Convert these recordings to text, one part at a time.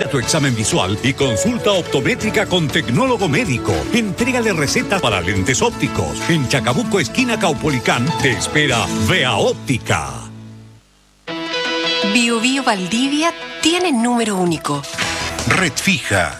tu examen visual y consulta optométrica con tecnólogo médico. Entrégale receta para lentes ópticos. En Chacabuco, esquina Caupolicán, te espera Vea Óptica. Bio Bio Valdivia tiene número único. Red fija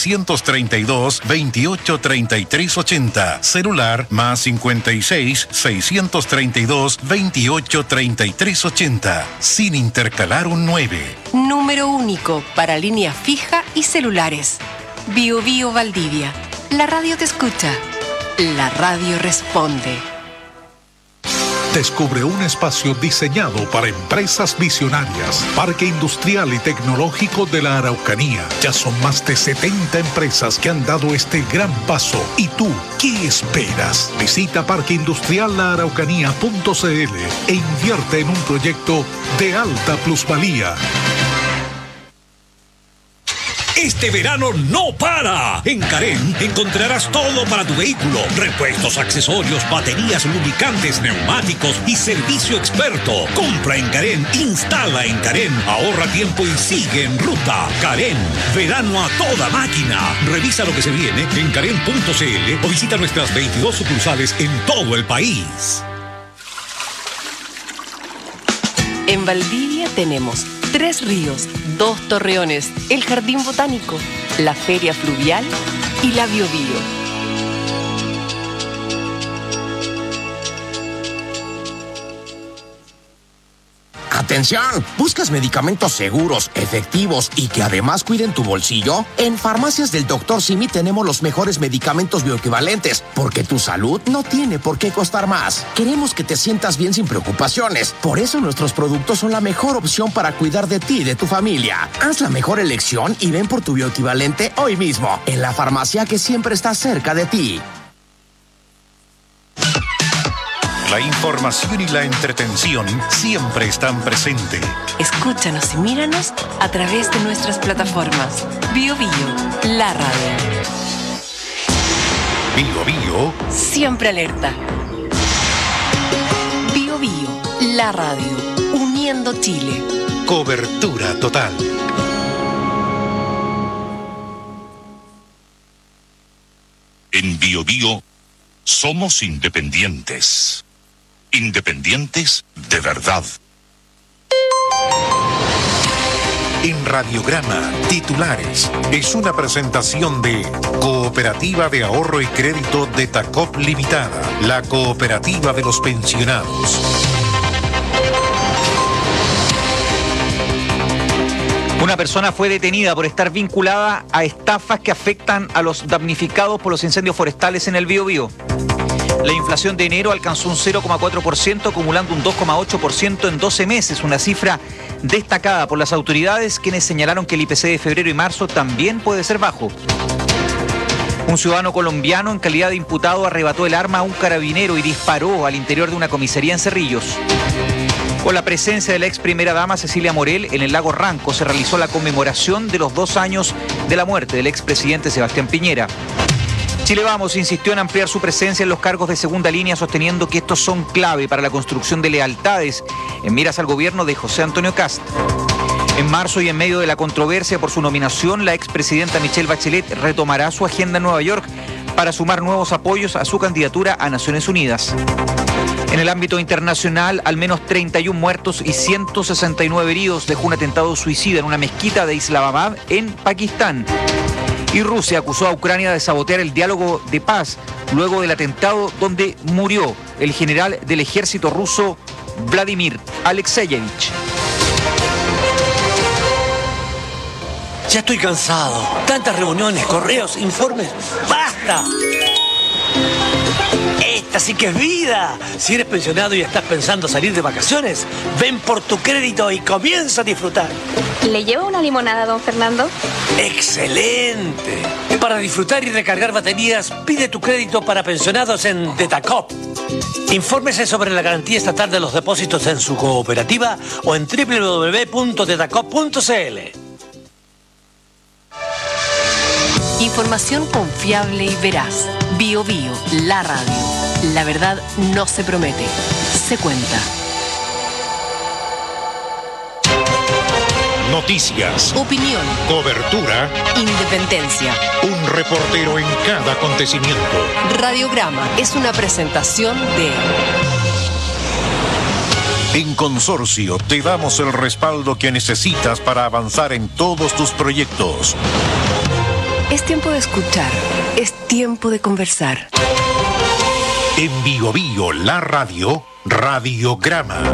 632-283380. Celular más 56 632 283380. Sin intercalar un 9. Número único para línea fija y celulares. Bio Bio Valdivia. La radio te escucha. La radio responde. Descubre un espacio diseñado para empresas visionarias. Parque Industrial y Tecnológico de la Araucanía. Ya son más de 70 empresas que han dado este gran paso. ¿Y tú, qué esperas? Visita parqueindustriallaaraucanía.cl e invierte en un proyecto de alta plusvalía. Este verano no para. En Carén encontrarás todo para tu vehículo. Repuestos, accesorios, baterías, lubricantes, neumáticos y servicio experto. Compra en Carén, instala en Carén, ahorra tiempo y sigue en ruta. Carén, verano a toda máquina. Revisa lo que se viene en carén.cl o visita nuestras 22 sucursales en todo el país. En Valdivia tenemos 3 ríos, 2 torreones, el Jardín Botánico, la Feria Fluvial y la Bio Bio. ¡Atención! ¿Buscas medicamentos seguros, efectivos y que además cuiden tu bolsillo? En Farmacias del Dr. Simi tenemos los mejores medicamentos bioequivalentes, porque tu salud no tiene por qué costar más. Queremos que te sientas bien sin preocupaciones. Por eso nuestros productos son la mejor opción para cuidar de ti y de tu familia. Haz la mejor elección y ven por tu bioequivalente hoy mismo, en la farmacia que siempre está cerca de ti. La información y la entretención siempre están presentes. Escúchanos y míranos a través de nuestras plataformas. Bio Bio, la radio. Bio Bio. Siempre alerta. Bio Bio, la radio. Uniendo Chile. Cobertura total. En Bio Bio somos independientes. Independientes de verdad. En Radiograma, titulares. Es una presentación de Cooperativa de Ahorro y Crédito de Tacop Limitada, la cooperativa de los pensionados. Una persona fue detenida por estar vinculada a estafas que afectan a los damnificados por los incendios forestales en el Biobío. La inflación de enero alcanzó un 0,4%, acumulando un 2,8% en 12 meses, una cifra destacada por las autoridades, quienes señalaron que el IPC de febrero y marzo también puede ser bajo. Un ciudadano colombiano en calidad de imputado arrebató el arma a un carabinero y disparó al interior de una comisaría en Cerrillos. Con la presencia de la ex primera dama Cecilia Morel en el lago Ranco se realizó la conmemoración de los 2 años de la muerte del expresidente Sebastián Piñera. Chile Vamos insistió en ampliar su presencia en los cargos de segunda línea, sosteniendo que estos son clave para la construcción de lealtades en miras al gobierno de José Antonio Kast. En marzo y en medio de la controversia por su nominación, la expresidenta Michelle Bachelet retomará su agenda en Nueva York para sumar nuevos apoyos a su candidatura a Naciones Unidas. En el ámbito internacional, al menos 31 muertos y 169 heridos dejó un atentado suicida en una mezquita de Islamabad, en Pakistán. Y Rusia acusó a Ucrania de sabotear el diálogo de paz luego del atentado donde murió el general del ejército ruso Vladimir Alexeyevich. Ya estoy cansado. Tantas reuniones, correos, informes. ¡Basta! Esta sí que es vida. Si eres pensionado y estás pensando salir de vacaciones, ven por tu crédito y comienza a disfrutar. ¿Le llevo una limonada, don Fernando? ¡Excelente! Para disfrutar y recargar baterías, pide tu crédito para pensionados en Detacop. Infórmese sobre la garantía estatal de los depósitos en su cooperativa o en www.detacop.cl. Información confiable y veraz. Bio Bio, la radio. La verdad no se promete, se cuenta. Noticias, Opinión, cobertura, independencia. un reportero en cada acontecimiento. Radiograma es una presentación de... En Consorcio te damos el respaldo que necesitas para avanzar en todos tus proyectos. Es tiempo de escuchar, es tiempo de conversar. En Bio Bio, la radio, Radiograma.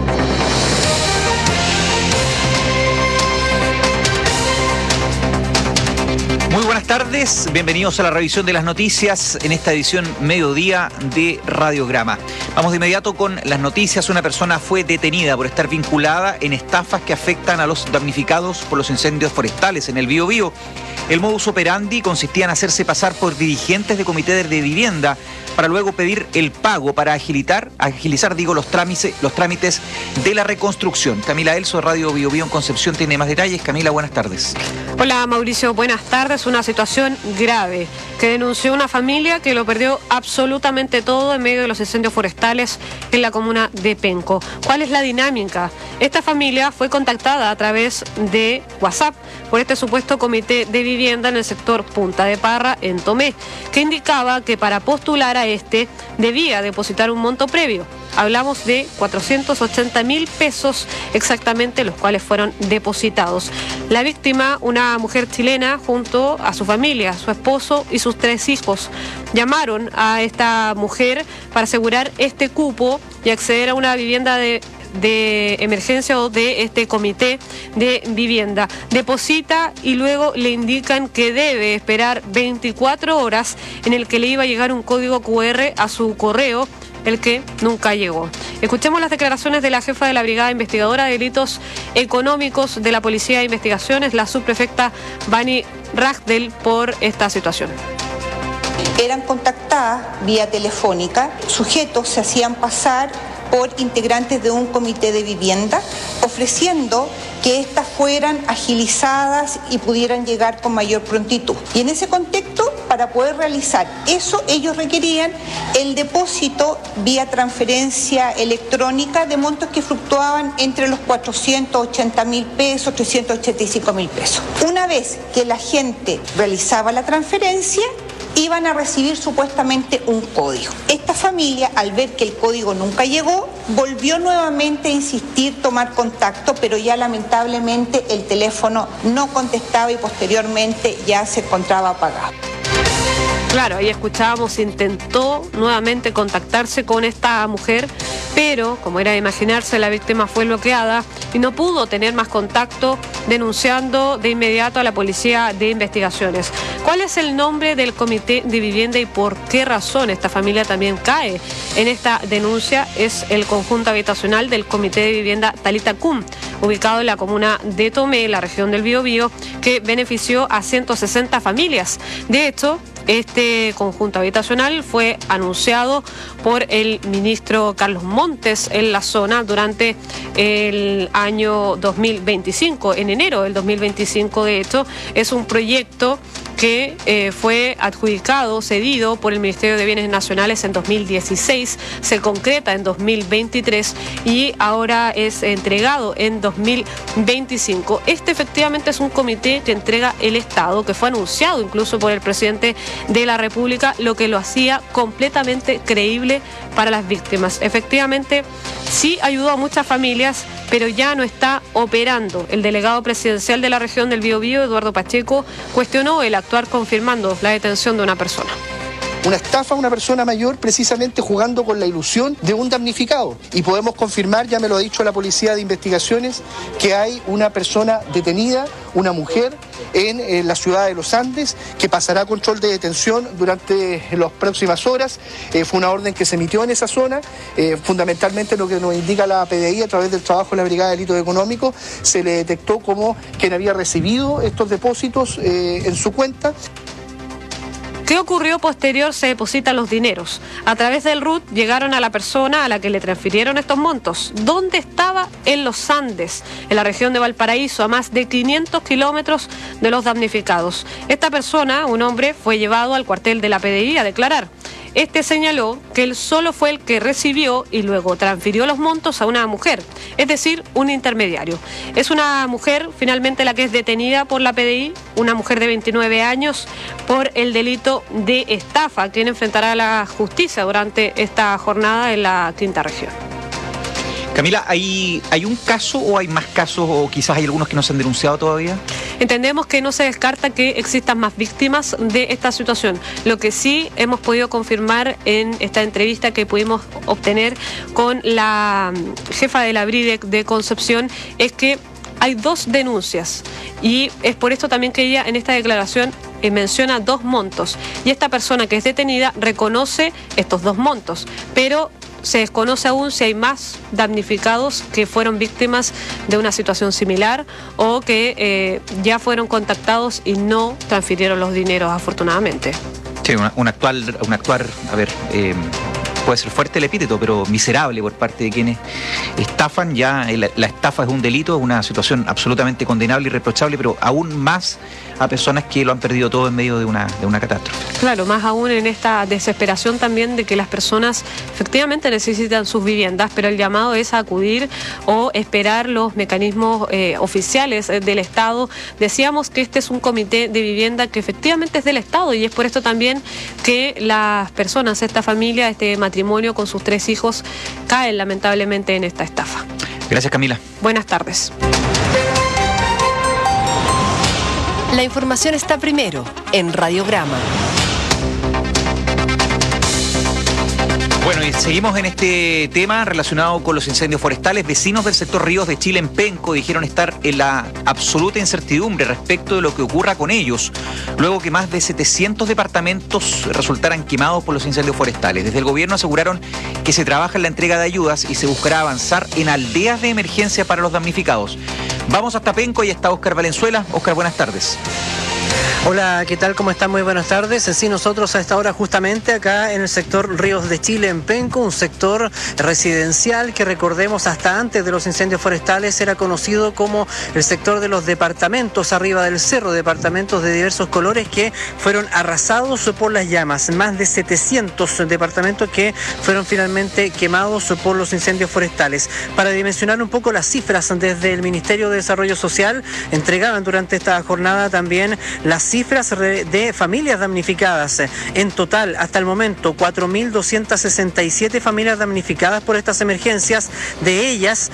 Muy buenas tardes, bienvenidos a la revisión de las noticias en esta edición mediodía de Radiograma. Vamos de inmediato con las noticias. Una persona fue detenida por estar vinculada en estafas que afectan a los damnificados por los incendios forestales en el Biobío. El modus operandi consistía en hacerse pasar por dirigentes de comité de vivienda para luego pedir el pago para agilizar los trámites de la reconstrucción. Camila Elso, Radio Biobío en Concepción, tiene más detalles. Camila, buenas tardes. Hola Mauricio, buenas tardes. Una situación grave que denunció una familia que lo perdió absolutamente todo en medio de los incendios forestales en la comuna de Penco. ¿Cuál es la dinámica? Esta familia fue contactada a través de WhatsApp por este supuesto comité de vivienda en el sector Punta de Parra, en Tomé, que indicaba que para postular a este debía depositar un monto previo. Hablamos de 480.000 pesos exactamente, los cuales fueron depositados. La víctima, una mujer chilena, junto a su familia, su esposo y sus 3 hijos, llamaron a esta mujer para asegurar este cupo y acceder a una vivienda de emergencia o de este comité de vivienda. Deposita y luego le indican que debe esperar 24 horas en el que le iba a llegar un código QR a su correo, el que nunca llegó. Escuchemos las declaraciones de la jefa de la Brigada Investigadora de Delitos Económicos de la Policía de Investigaciones, la subprefecta Vani Ragdel, por esta situación. Eran contactadas vía telefónica, sujetos se hacían pasar por integrantes de un comité de vivienda, ofreciendo que éstas fueran agilizadas y pudieran llegar con mayor prontitud. Y en ese contexto, para poder realizar eso, ellos requerían el depósito vía transferencia electrónica de montos que fluctuaban entre los 480.000 pesos, 385.000 pesos. Una vez que la gente realizaba la transferencia, iban a recibir supuestamente un código. Esta familia, al ver que el código nunca llegó, volvió nuevamente a insistir, tomar contacto, pero ya lamentablemente el teléfono no contestaba y posteriormente ya se encontraba apagado. Claro, ahí escuchábamos, intentó nuevamente contactarse con esta mujer, pero, como era de imaginarse, la víctima fue bloqueada y no pudo tener más contacto, denunciando de inmediato a la Policía de Investigaciones. ¿Cuál es el nombre del comité de vivienda y por qué razón esta familia también cae en esta denuncia? Es el conjunto habitacional del comité de vivienda Talita Cum, ubicado en la comuna de Tomé, en la región del Biobío, que benefició a 160 familias. De hecho, este conjunto habitacional fue anunciado por el ministro Carlos Montes en la zona durante el año 2025. En enero del 2025, de hecho, es un proyecto que fue adjudicado, cedido por el Ministerio de Bienes Nacionales en 2016, se concreta en 2023 y ahora es entregado en 2025. Este efectivamente es un comité que entrega el Estado, que fue anunciado incluso por el presidente de la República, lo que lo hacía completamente creíble para las víctimas. Efectivamente, sí ayudó a muchas familias, pero ya no está operando. El delegado presidencial de la región del Biobío, Eduardo Pacheco, cuestionó el actuar confirmando la detención de una persona. Una estafa a una persona mayor precisamente jugando con la ilusión de un damnificado. Y podemos confirmar, ya me lo ha dicho la Policía de Investigaciones, que hay una persona detenida, una mujer, en la ciudad de Los Andes, que pasará control de detención durante las próximas horas. Fue una orden que se emitió en esa zona. Fundamentalmente lo que nos indica la PDI a través del trabajo de la Brigada de Delitos Económicos, se le detectó como quien había recibido estos depósitos en su cuenta. ¿Qué ocurrió posterior? Se depositan los dineros. A través del RUT llegaron a la persona a la que le transfirieron estos montos. ¿Dónde estaba? En Los Andes, en la región de Valparaíso, a más de 500 kilómetros de los damnificados. Esta persona, un hombre, fue llevado al cuartel de la PDI a declarar. Este señaló que él solo fue el que recibió y luego transfirió los montos a una mujer, es decir, un intermediario. Es una mujer finalmente la que es detenida por la PDI, una mujer de 29 años, por el delito de estafa, quien enfrentará a la justicia durante esta jornada en la Quinta Región. Camila, ¿hay un caso o hay más casos o quizás hay algunos que no se han denunciado todavía? Entendemos que no se descarta que existan más víctimas de esta situación. Lo que sí hemos podido confirmar en esta entrevista que pudimos obtener con la jefa de la BRIDEC de Concepción es que hay 2 denuncias y es por esto también que ella en esta declaración menciona 2 montos y esta persona que es detenida reconoce estos 2 montos, pero se desconoce aún si hay más damnificados que fueron víctimas de una situación similar o que ya fueron contactados y no transfirieron los dineros, afortunadamente. Sí, un actuar, a ver, puede ser fuerte el epíteto, pero miserable por parte de quienes estafan. Ya la estafa es un delito, es una situación absolutamente condenable y reprochable, pero aún más a personas que lo han perdido todo en medio de una catástrofe. Claro, más aún en esta desesperación también de que las personas efectivamente necesitan sus viviendas, pero el llamado es a acudir o esperar los mecanismos oficiales del Estado. Decíamos que este es un comité de vivienda que efectivamente es del Estado y es por esto también que las personas, esta familia, este matrimonio con sus 3 hijos, caen lamentablemente en esta estafa. Gracias, Camila. Buenas tardes. La información está primero en Radiograma. Bueno, y seguimos en este tema relacionado con los incendios forestales. Vecinos del sector Ríos de Chile en Penco dijeron estar en la absoluta incertidumbre respecto de lo que ocurra con ellos, luego que más de 700 departamentos resultaran quemados por los incendios forestales. Desde el gobierno aseguraron que se trabaja en la entrega de ayudas y se buscará avanzar en aldeas de emergencia para los damnificados. Vamos hasta Penco y está Óscar Valenzuela. Óscar, buenas tardes. Hola, ¿qué tal? ¿Cómo están? Muy buenas tardes. Sí, nosotros a esta hora justamente acá en el sector Ríos de Chile en Penco, un sector residencial que recordemos hasta antes de los incendios forestales era conocido como el sector de los departamentos arriba del cerro, departamentos de diversos colores que fueron arrasados por las llamas. Más de 700 departamentos que fueron finalmente quemados por los incendios forestales. Para dimensionar un poco las cifras, desde el Ministerio de Desarrollo Social entregaban durante esta jornada también las cifras de familias damnificadas. En total, hasta el momento, 4.267 familias damnificadas por estas emergencias, de ellas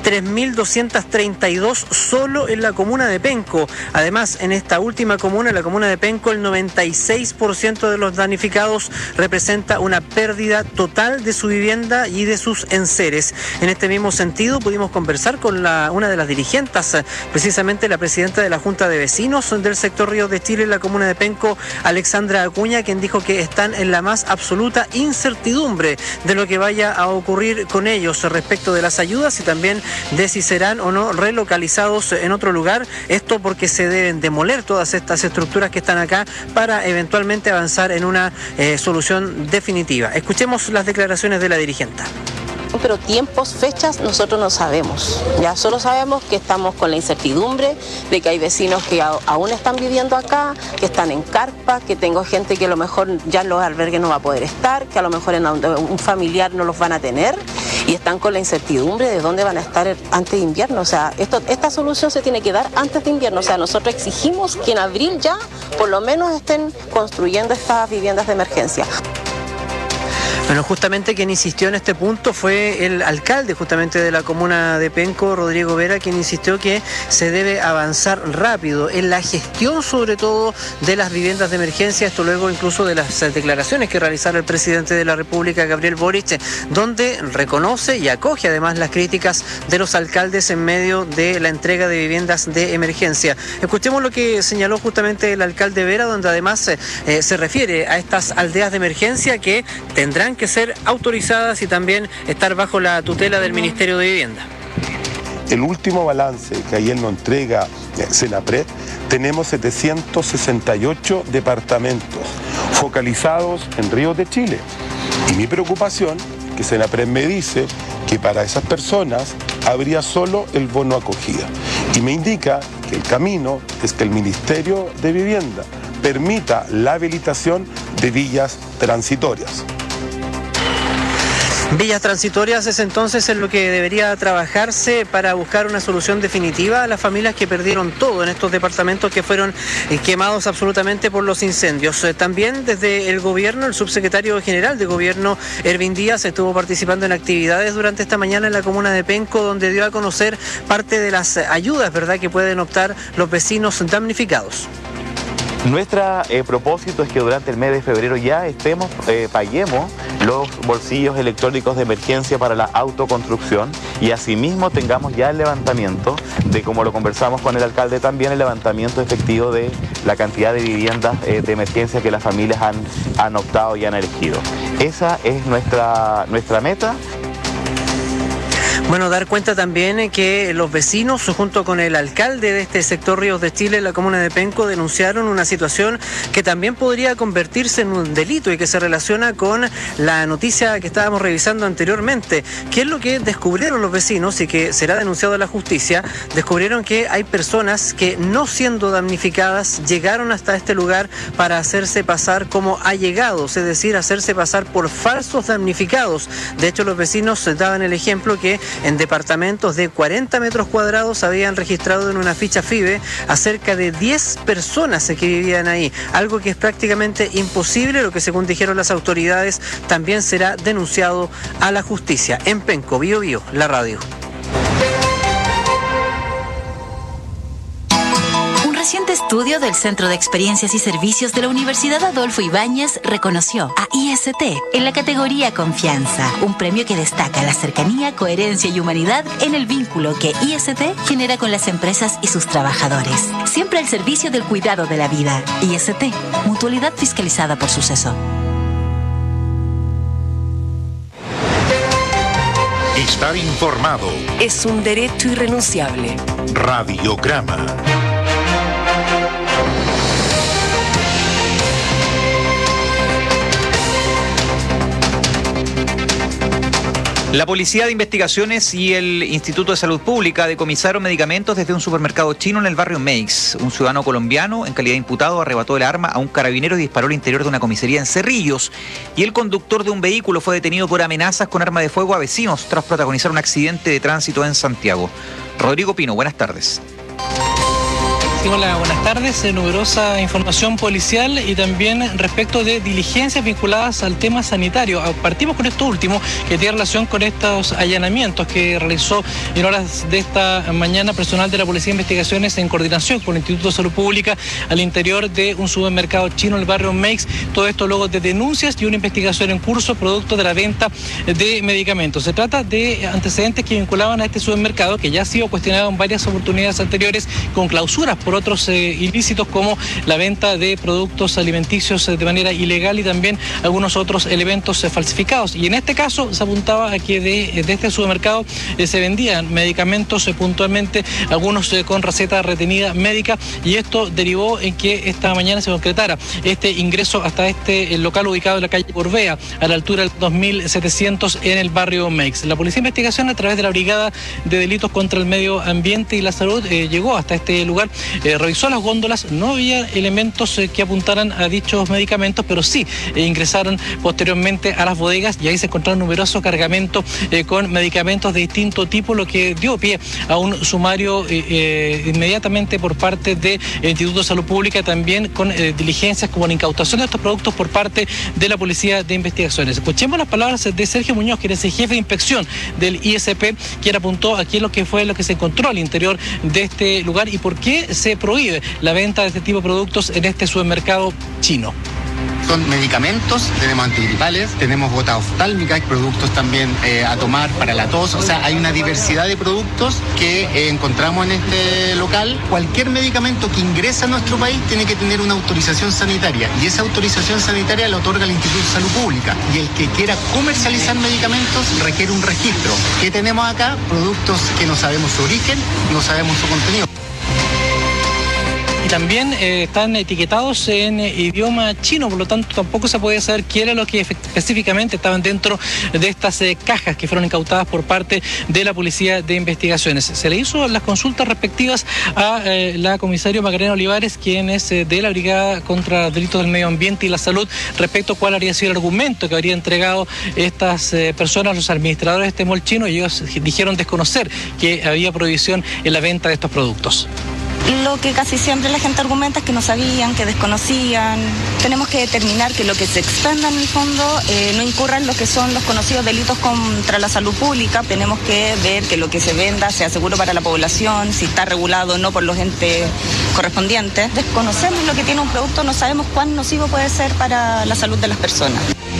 3.232 solo en la comuna de Penco. Además, en esta última comuna, en la comuna de Penco, el 96% de los damnificados representa una pérdida total de su vivienda y de sus enseres. En este mismo sentido, pudimos conversar con una de las dirigentes, precisamente la presidenta de la Junta de Vecinos del sector Ríos de Chile en la comuna de Penco, Alexandra Acuña, quien dijo que están en la más absoluta incertidumbre de lo que vaya a ocurrir con ellos respecto de las ayudas y también de si serán o no relocalizados en otro lugar. Esto porque se deben demoler todas estas estructuras que están acá para eventualmente avanzar en una solución definitiva. Escuchemos las declaraciones de la dirigente. Pero tiempos, fechas, nosotros no sabemos. Ya solo sabemos que estamos con la incertidumbre de que hay vecinos que aún están viviendo acá, que están en carpa, que tengo gente que a lo mejor ya en los albergues no va a poder estar, que a lo mejor en un familiar no los van a tener y están con la incertidumbre de dónde van a estar antes de invierno. O sea, esta solución se tiene que dar antes de invierno. O sea, nosotros exigimos que en abril ya por lo menos estén construyendo estas viviendas de emergencia. Bueno, justamente quien insistió en este punto fue el alcalde justamente de la comuna de Penco, Rodrigo Vera, quien insistió que se debe avanzar rápido en la gestión sobre todo de las viviendas de emergencia, esto luego incluso de las declaraciones que realizara el presidente de la República, Gabriel Boric, donde reconoce y acoge además las críticas de los alcaldes en medio de la entrega de viviendas de emergencia. Escuchemos lo que señaló justamente el alcalde Vera, donde además se refiere a estas aldeas de emergencia que tendrán que ser autorizadas y también estar bajo la tutela del Ministerio de Vivienda. El último balance que ayer nos entrega Senapred, tenemos 768 departamentos focalizados en Ríos de Chile. Y mi preocupación, que Senapred me dice que para esas personas habría solo el bono acogida. Y me indica que el camino es que el Ministerio de Vivienda permita la habilitación de villas transitorias. Villas transitorias es entonces en lo que debería trabajarse para buscar una solución definitiva a las familias que perdieron todo en estos departamentos que fueron quemados absolutamente por los incendios. También desde el gobierno, el subsecretario general de gobierno, Ervin Díaz, estuvo participando en actividades durante esta mañana en la comuna de Penco, donde dio a conocer parte de las ayudas, ¿verdad?, que pueden optar los vecinos damnificados. Nuestro propósito es que durante el mes de febrero ya paguemos los bolsillos electrónicos de emergencia para la autoconstrucción y asimismo tengamos ya el levantamiento de, como lo conversamos con el alcalde también, el levantamiento efectivo de la cantidad de viviendas de emergencia que las familias han optado y han elegido. Esa es nuestra meta. Bueno, dar cuenta también que los vecinos, junto con el alcalde de este sector Ríos de Chile, la comuna de Penco, denunciaron una situación que también podría convertirse en un delito y que se relaciona con la noticia que estábamos revisando anteriormente. ¿Qué es lo que descubrieron los vecinos y que será denunciado a la justicia? Descubrieron que hay personas que, no siendo damnificadas, llegaron hasta este lugar para hacerse pasar como allegados, es decir, hacerse pasar por falsos damnificados. De hecho, los vecinos daban el ejemplo que en departamentos de 40 metros cuadrados habían registrado en una ficha FIBE a cerca de 10 personas que vivían ahí, algo que es prácticamente imposible, lo que según dijeron las autoridades también será denunciado a la justicia. En Penco, Bío Bío, la radio. Reciente estudio del Centro de Experiencias y Servicios de la Universidad Adolfo Ibáñez reconoció a IST en la categoría Confianza, un premio que destaca la cercanía, coherencia y humanidad en el vínculo que IST genera con las empresas y sus trabajadores. Siempre al servicio del cuidado de la vida. IST, mutualidad fiscalizada por Suceso. Estar informado es un derecho irrenunciable. Radiograma. La Policía de Investigaciones y el Instituto de Salud Pública decomisaron medicamentos desde un supermercado chino en el barrio Meix. Un ciudadano colombiano, en calidad de imputado, arrebató el arma a un carabinero y disparó al interior de una comisaría en Cerrillos. Y el conductor de un vehículo fue detenido por amenazas con arma de fuego a vecinos tras protagonizar un accidente de tránsito en Santiago. Rodrigo Pino, buenas tardes. Sí, hola, buenas tardes. Numerosa información policial y también respecto de diligencias vinculadas al tema sanitario. Partimos con esto último, que tiene relación con estos allanamientos que realizó en horas de esta mañana personal de la Policía de Investigaciones en coordinación con el Instituto de Salud Pública al interior de un supermercado chino en el barrio Meix. Todo esto luego de denuncias y una investigación en curso producto de la venta de medicamentos. Se trata de antecedentes que vinculaban a este supermercado, que ya ha sido cuestionado en varias oportunidades anteriores con clausuras por otros ilícitos, como la venta de productos alimenticios de manera ilegal y también algunos otros elementos falsificados. Y en este caso se apuntaba a que de este supermercado se vendían medicamentos puntualmente, algunos con receta retenida médica, y esto derivó en que esta mañana se concretara este ingreso hasta este local ubicado en la calle Gorbea, a la altura del 2700 en el barrio Meix. La Policía de Investigación, a través de la Brigada de Delitos contra el Medio Ambiente y la Salud, llegó hasta este lugar, revisó las góndolas, no había elementos que apuntaran a dichos medicamentos, pero sí ingresaron posteriormente a las bodegas y ahí se encontraron numerosos cargamentos con medicamentos de distinto tipo, lo que dio pie a un sumario inmediatamente por parte del Instituto de Salud Pública, también con diligencias como la incautación de estos productos por parte de la Policía de Investigaciones. Escuchemos las palabras de Sergio Muñoz, quien es el jefe de inspección del ISP, quien apuntó aquí lo que fue lo que se encontró al interior de este lugar y por qué se prohíbe la venta de este tipo de productos en este supermercado chino. Son medicamentos, tenemos antigripales, tenemos gotas oftálmicas, productos también a tomar para la tos. O sea, hay una diversidad de productos que encontramos en este local. Cualquier medicamento que ingresa a nuestro país tiene que tener una autorización sanitaria, y esa autorización sanitaria la otorga el Instituto de Salud Pública. Y el que quiera comercializar medicamentos requiere un registro. ¿Qué tenemos acá? Productos que no sabemos su origen, no sabemos su contenido. también están etiquetados en idioma chino, por lo tanto tampoco se podía saber qué era lo que específicamente estaban dentro de estas cajas que fueron incautadas por parte de la Policía de Investigaciones. Se le hizo las consultas respectivas a la comisaria Macarena Olivares, quien es de la Brigada contra los Delitos del Medio Ambiente y la Salud, respecto a cuál habría sido el argumento que habría entregado estas personas, los administradores de este mall chino, y ellos dijeron desconocer que había prohibición en la venta de estos productos. Lo que casi siempre la gente argumenta es que no sabían, que desconocían. Tenemos que determinar que lo que se expenda en el fondo no incurra en lo que son los conocidos delitos contra la salud pública. Tenemos que ver que lo que se venda sea seguro para la población, si está regulado o no por los entes correspondientes. Desconocemos lo que tiene un producto, no sabemos cuán nocivo puede ser para la salud de las personas.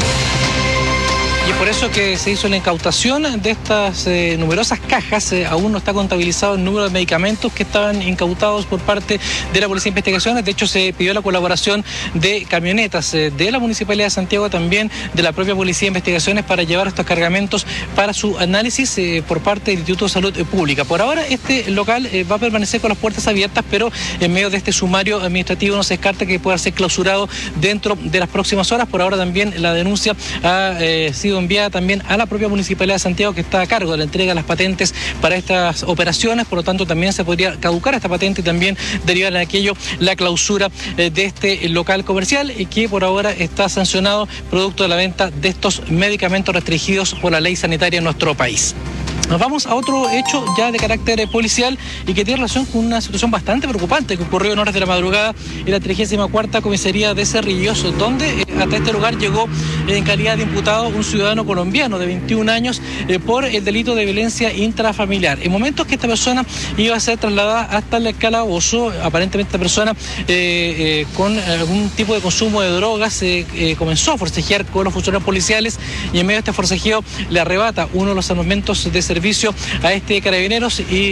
Y es por eso que se hizo la incautación de estas numerosas cajas. Aún no está contabilizado el número de medicamentos que estaban incautados por parte de la Policía de Investigaciones. De hecho, se pidió la colaboración de camionetas de la Municipalidad de Santiago, también de la propia Policía de Investigaciones, para llevar estos cargamentos para su análisis por parte del Instituto de Salud Pública. Por ahora, este local va a permanecer con las puertas abiertas, pero en medio de este sumario administrativo no se descarta que pueda ser clausurado dentro de las próximas horas. Por ahora también la denuncia ha sido enviada también a la propia Municipalidad de Santiago, que está a cargo de la entrega de las patentes para estas operaciones. Por lo tanto, también se podría caducar esta patente y también derivar en aquello la clausura de este local comercial, y que por ahora está sancionado producto de la venta de estos medicamentos restringidos por la ley sanitaria en nuestro país. Nos vamos a otro hecho ya de carácter policial y que tiene relación con una situación bastante preocupante que ocurrió en horas de la madrugada en la 34ª Comisaría de Cerrillos, donde hasta este lugar llegó en calidad de imputado un ciudadano colombiano de 21 años por el delito de violencia intrafamiliar. En momentos que esta persona iba a ser trasladada hasta el calabozo, aparentemente esta persona con algún tipo de consumo de drogas comenzó a forcejear con los funcionarios policiales, y en medio de este forcejeo le arrebata uno de los armamentos de servicio a este carabinero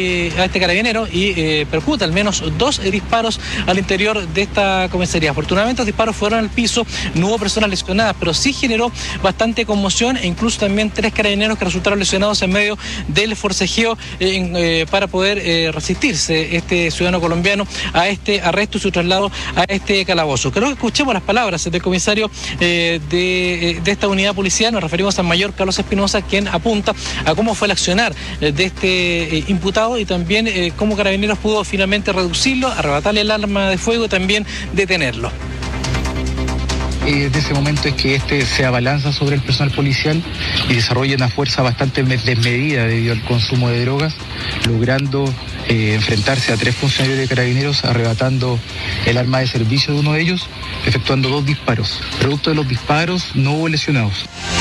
y percuta al menos 2 disparos al interior de esta comisaría. Afortunadamente los disparos fueron al piso, no hubo personas lesionadas, pero sí generó bastante conmoción, e incluso también 3 carabineros que resultaron lesionados en medio del forcejeo para poder resistirse este ciudadano colombiano a este arresto y su traslado a este calabozo. Creo que escuchemos las palabras del comisario de esta unidad policial. Nos referimos al mayor Carlos Espinosa, quien apunta a cómo fue el accionar de este imputado y también cómo Carabineros pudo finalmente reducirlo, arrebatarle el arma de fuego y también detenerlo. De ese momento es que este se abalanza sobre el personal policial y desarrolla una fuerza bastante desmedida debido al consumo de drogas, logrando enfrentarse a 3 funcionarios de Carabineros, arrebatando el arma de servicio de uno de ellos, efectuando 2 disparos. Producto de los disparos no hubo lesionados.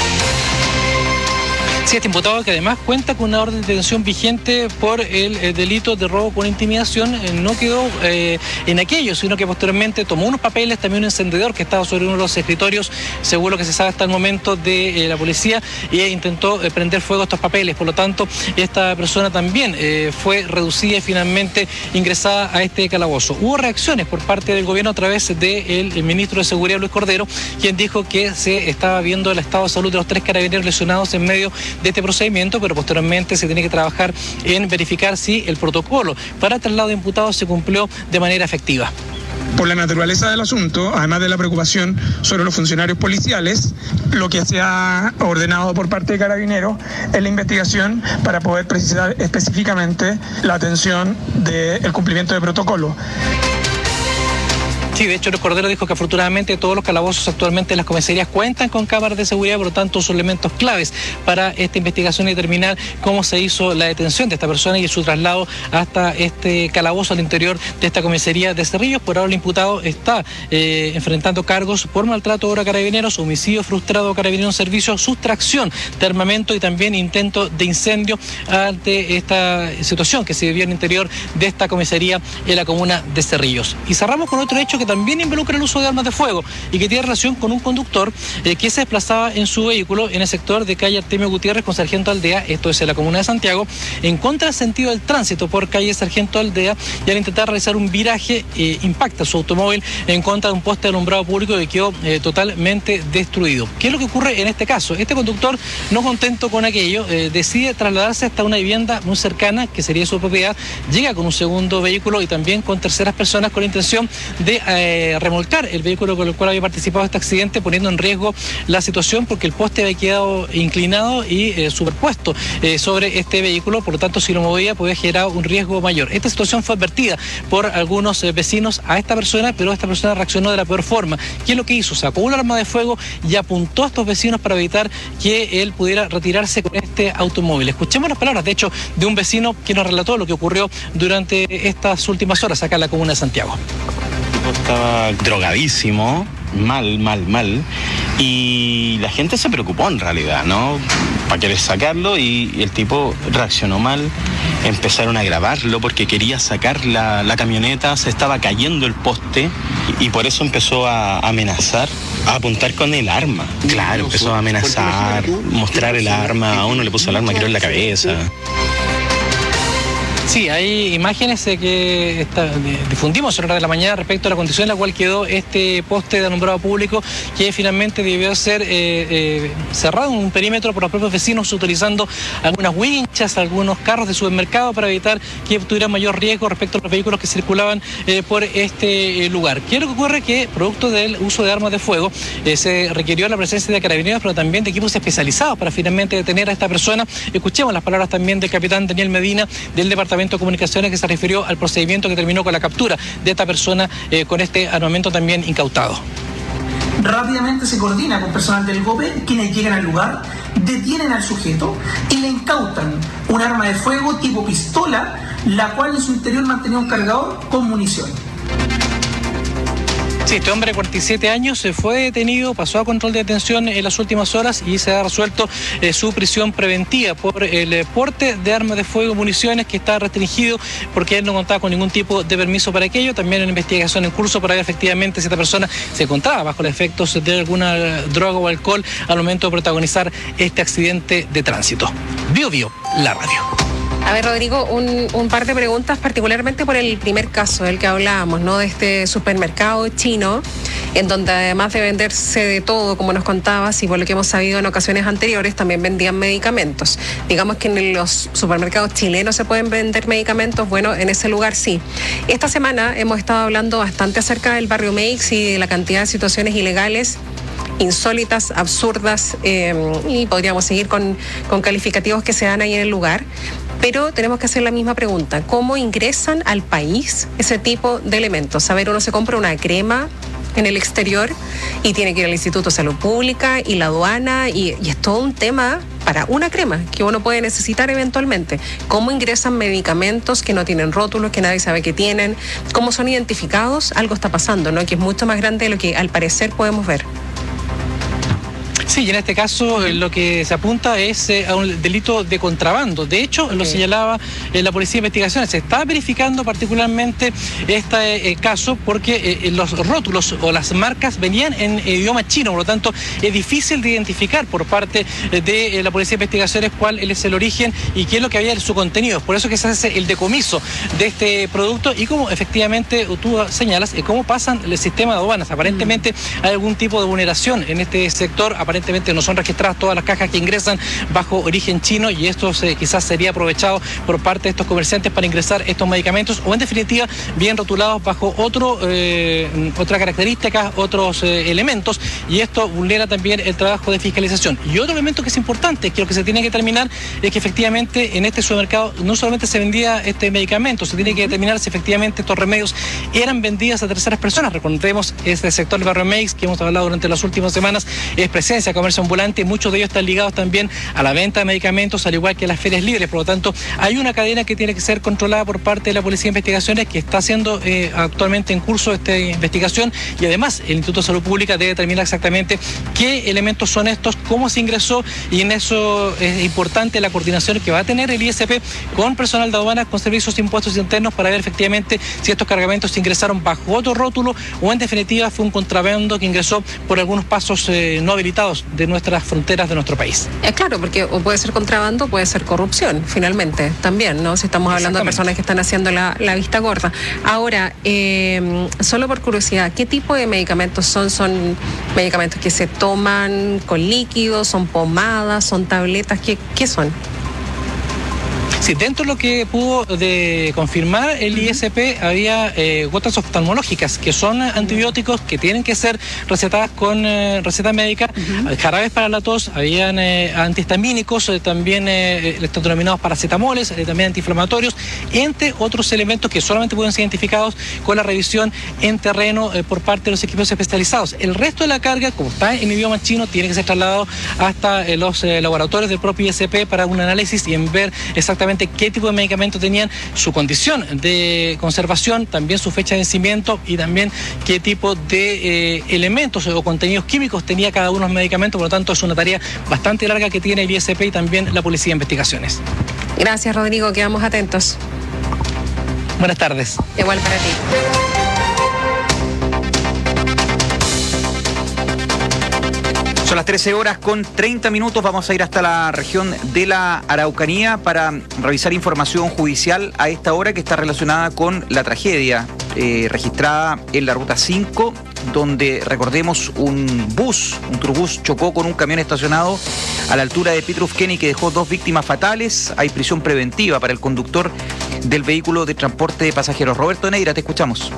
Sí, este imputado, que además cuenta con una orden de detención vigente por el delito de robo con intimidación, no quedó en aquello, sino que posteriormente tomó unos papeles, también un encendedor que estaba sobre uno de los escritorios, según lo que se sabe hasta el momento de la policía, e intentó prender fuego a estos papeles. Por lo tanto, esta persona también fue reducida y finalmente ingresada a este calabozo. Hubo reacciones por parte del gobierno a través del ministro de Seguridad, Luis Cordero, quien dijo que se estaba viendo el estado de salud de los 3 carabineros lesionados en medio de este procedimiento, pero posteriormente se tiene que trabajar en verificar si el protocolo para el traslado de imputados se cumplió de manera efectiva. Por la naturaleza del asunto, además de la preocupación sobre los funcionarios policiales, lo que se ha ordenado por parte de Carabineros es la investigación para poder precisar específicamente la atención del cumplimiento de protocolo. Sí, de hecho, el Cordero dijo que afortunadamente todos los calabozos actualmente en las comisarías cuentan con cámaras de seguridad, por lo tanto son elementos claves para esta investigación y determinar cómo se hizo la detención de esta persona y su traslado hasta este calabozo al interior de esta comisaría de Cerrillos. Por ahora el imputado está enfrentando cargos por maltrato a obra Carabineros, homicidio frustrado a Carabineros en servicio, sustracción de armamento y también intento de incendio ante esta situación que se vivió en el interior de esta comisaría en la comuna de Cerrillos. Y cerramos con otro hecho que también involucra el uso de armas de fuego y que tiene relación con un conductor que se desplazaba en su vehículo en el sector de calle Artemio Gutiérrez con Sargento Aldea, esto es en la comuna de Santiago, en contra del sentido del tránsito por calle Sargento Aldea, y al intentar realizar un viraje impacta su automóvil en contra de un poste de alumbrado público que quedó totalmente destruido. ¿Qué es lo que ocurre en este caso? Este conductor, no contento con aquello, decide trasladarse hasta una vivienda muy cercana, que sería su propiedad, llega con un segundo vehículo y también con terceras personas con la intención de remolcar el vehículo con el cual había participado este accidente, poniendo en riesgo la situación porque el poste había quedado inclinado y superpuesto sobre este vehículo, por lo tanto si lo movía podía generar un riesgo mayor. Esta situación fue advertida por algunos vecinos a esta persona, pero esta persona reaccionó de la peor forma. ¿Qué es lo que hizo? Sacó un arma de fuego y apuntó a estos vecinos para evitar que él pudiera retirarse con este automóvil. Escuchemos las palabras, de hecho, de un vecino que nos relató lo que ocurrió durante estas últimas horas acá en la comuna de Santiago. Estaba drogadísimo, mal, y la gente se preocupó en realidad, ¿no? Para querer sacarlo, y el tipo reaccionó mal, empezaron a grabarlo porque quería sacar la camioneta, se estaba cayendo el poste y por eso empezó a amenazar, a apuntar con el arma. Claro, empezó a amenazar, mostrar el arma, a uno le puso el arma creo en la cabeza. Sí, hay imágenes que difundimos en hora de la mañana respecto a la condición en la cual quedó este poste de alumbrado público, que finalmente debió ser cerrado en un perímetro por los propios vecinos, utilizando algunas winchas, algunos carros de supermercado para evitar que tuviera mayor riesgo respecto a los vehículos que circulaban por este lugar. ¿Qué es lo que ocurre? Que producto del uso de armas de fuego se requirió la presencia de carabineros, pero también de equipos especializados para finalmente detener a esta persona. Escuchemos las palabras también del capitán Daniel Medina del Departamento de Comunicaciones, que se refirió al procedimiento que terminó con la captura de esta persona con este armamento también incautado. Rápidamente se coordina con personal del GOPE, quienes llegan al lugar, detienen al sujeto y le incautan un arma de fuego tipo pistola, la cual en su interior mantenía un cargador con munición. Sí, este hombre de 47 años se fue detenido, pasó a control de detención en las últimas horas y se ha resuelto su prisión preventiva por el porte de armas de fuego, municiones, que está restringido porque él no contaba con ningún tipo de permiso para aquello. También una investigación en curso para ver efectivamente si esta persona se encontraba bajo los efectos de alguna droga o alcohol al momento de protagonizar este accidente de tránsito. Bio, la radio. A ver, Rodrigo, un par de preguntas, particularmente por el primer caso del que hablábamos, ¿no? De este supermercado chino, en donde además de venderse de todo, como nos contabas, y por lo que hemos sabido en ocasiones anteriores, también vendían medicamentos. Digamos que en los supermercados chilenos se pueden vender medicamentos, bueno, en ese lugar sí. Esta semana hemos estado hablando bastante acerca del barrio Meix y de la cantidad de situaciones ilegales, insólitas, absurdas, y podríamos seguir con calificativos que se dan ahí en el lugar. Pero tenemos que hacer la misma pregunta: ¿cómo ingresan al país ese tipo de elementos? A ver, uno se compra una crema en el exterior y tiene que ir al Instituto de Salud Pública y la aduana, y es todo un tema para una crema que uno puede necesitar eventualmente. ¿Cómo ingresan medicamentos que no tienen rótulos, que nadie sabe que tienen? ¿Cómo son identificados? Algo está pasando, ¿no? Que es mucho más grande de lo que al parecer podemos ver. Sí, y en este caso lo que se apunta es a un delito de contrabando. De hecho, lo señalaba la Policía de Investigaciones. Se está verificando particularmente este caso porque los rótulos o las marcas venían en idioma chino, por lo tanto es difícil de identificar por parte de la Policía de Investigaciones cuál es el origen y qué es lo que había en su contenido. Por eso que se hace el decomiso de este producto y como efectivamente tú señalas, cómo pasan el sistema de aduanas. Aparentemente hay algún tipo de vulneración en este sector. Aparentemente no son registradas todas las cajas que ingresan bajo origen chino, y esto quizás sería aprovechado por parte de estos comerciantes para ingresar estos medicamentos, o en definitiva bien rotulados bajo otra característica, otros elementos, y esto vulnera también el trabajo de fiscalización. Y otro elemento que es importante, que lo que se tiene que determinar es que efectivamente en este supermercado no solamente se vendía este medicamento, se tiene que determinar si efectivamente estos remedios eran vendidos a terceras personas. Recordemos, este sector del barrio Meix, que hemos hablado durante las últimas semanas, es presencia Plaza de Comercio Ambulante, muchos de ellos están ligados también a la venta de medicamentos, al igual que a las ferias libres. Por lo tanto, hay una cadena que tiene que ser controlada por parte de la Policía de Investigaciones, que está haciendo actualmente en curso esta investigación, y además el Instituto de Salud Pública debe determinar exactamente qué elementos son estos, cómo se ingresó, y en eso es importante la coordinación que va a tener el ISP con personal de aduanas, con servicios de impuestos internos, para ver efectivamente si estos cargamentos se ingresaron bajo otro rótulo o en definitiva fue un contrabando que ingresó por algunos pasos no habilitados de nuestras fronteras de nuestro país. Claro, porque o puede ser contrabando, puede ser corrupción, finalmente, también, ¿no? Si estamos hablando de personas que están haciendo la vista gorda. Ahora, solo por curiosidad, ¿qué tipo de medicamentos son? ¿Son medicamentos que se toman con líquidos, son pomadas, son tabletas? ¿Qué son? Sí, dentro de lo que pudo de confirmar el ISP había gotas oftalmológicas, que son antibióticos que tienen que ser recetadas con receta médica, jarabes para la tos, habían antihistamínicos, también están denominados paracetamoles, también antiinflamatorios, entre otros elementos que solamente pueden ser identificados con la revisión en terreno por parte de los equipos especializados. El resto de la carga, como está en idioma chino, tiene que ser trasladado hasta los laboratorios del propio ISP para un análisis y en ver exactamente qué tipo de medicamentos tenían, su condición de conservación, también su fecha de vencimiento y también qué tipo de elementos o contenidos químicos tenía cada uno de los medicamentos. Por lo tanto, es una tarea bastante larga que tiene el ISP y también la Policía de Investigaciones. Gracias, Rodrigo, quedamos atentos. Buenas tardes. Igual para ti. Son las 13 horas con 30 minutos. Vamos a ir hasta la región de la Araucanía para revisar información judicial a esta hora que está relacionada con la tragedia registrada en la Ruta 5, donde, recordemos, un turbús chocó con un camión estacionado a la altura de Pitrufquén, que dejó 2 víctimas fatales. Hay prisión preventiva para el conductor del vehículo de transporte de pasajeros. Roberto Neira, te escuchamos.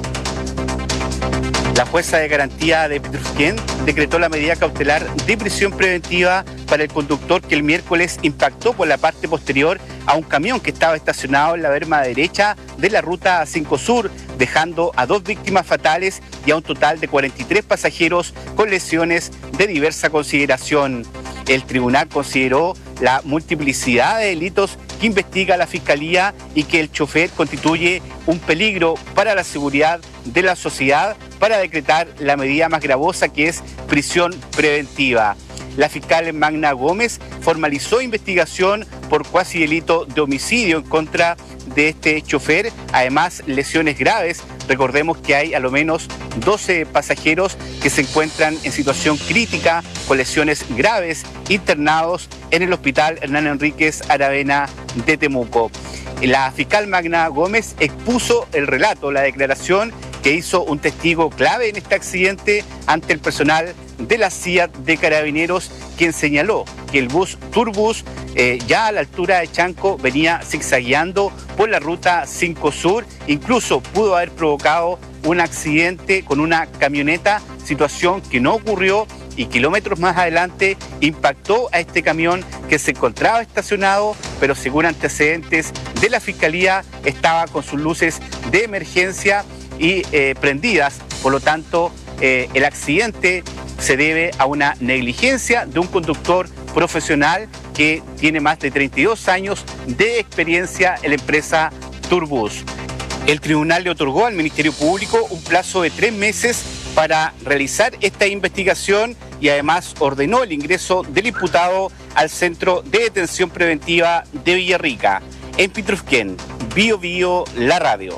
La jueza de garantía de Pitrufquén decretó la medida cautelar de prisión preventiva para el conductor que el miércoles impactó por la parte posterior a un camión que estaba estacionado en la berma derecha de la Ruta 5 Sur, dejando a 2 víctimas fatales y a un total de 43 pasajeros con lesiones de diversa consideración. El tribunal consideró la multiplicidad de delitos que investiga la Fiscalía y que el chofer constituye un peligro para la seguridad de la sociedad, para decretar la medida más gravosa, que es prisión preventiva. La fiscal Magna Gómez formalizó investigación por cuasi delito de homicidio en contra de este chofer, además lesiones graves. Recordemos que hay a lo menos 12 pasajeros que se encuentran en situación crítica con lesiones graves, internados en el Hospital Hernán Enríquez Aravena de Temuco. La fiscal Magna Gómez expuso el relato, la declaración que hizo un testigo clave en este accidente ante el personal de la CIA de Carabineros, quien señaló que el bus Turbus, ya a la altura de Chanco, venía zigzagueando por la Ruta 5 Sur, incluso pudo haber provocado un accidente con una camioneta, situación que no ocurrió, y kilómetros más adelante impactó a este camión que se encontraba estacionado, pero según antecedentes de la Fiscalía estaba con sus luces de emergencia y prendidas. Por lo tanto, el accidente se debe a una negligencia de un conductor profesional que tiene más de 32 años de experiencia en la empresa Turbus. El tribunal le otorgó al Ministerio Público un plazo de 3 meses para realizar esta investigación y además ordenó el ingreso del imputado al Centro de Detención Preventiva de Villarrica. En Pitrufquén, Bio Bio, la radio.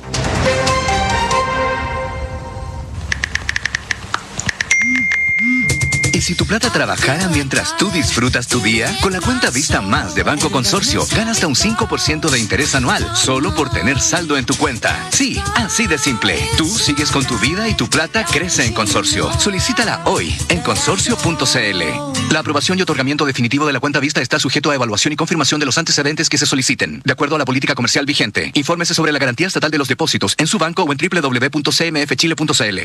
¿Y si tu plata trabajara mientras tú disfrutas tu día? Con la cuenta Vista Más de Banco Consorcio, gana hasta un 5% de interés anual, solo por tener saldo en tu cuenta. Sí, así de simple. Tú sigues con tu vida y tu plata crece en Consorcio. Solicítala hoy en consorcio.cl. La aprobación y otorgamiento definitivo de la cuenta Vista está sujeto a evaluación y confirmación de los antecedentes que se soliciten, de acuerdo a la política comercial vigente. Infórmese sobre la garantía estatal de los depósitos en su banco o en www.cmfchile.cl.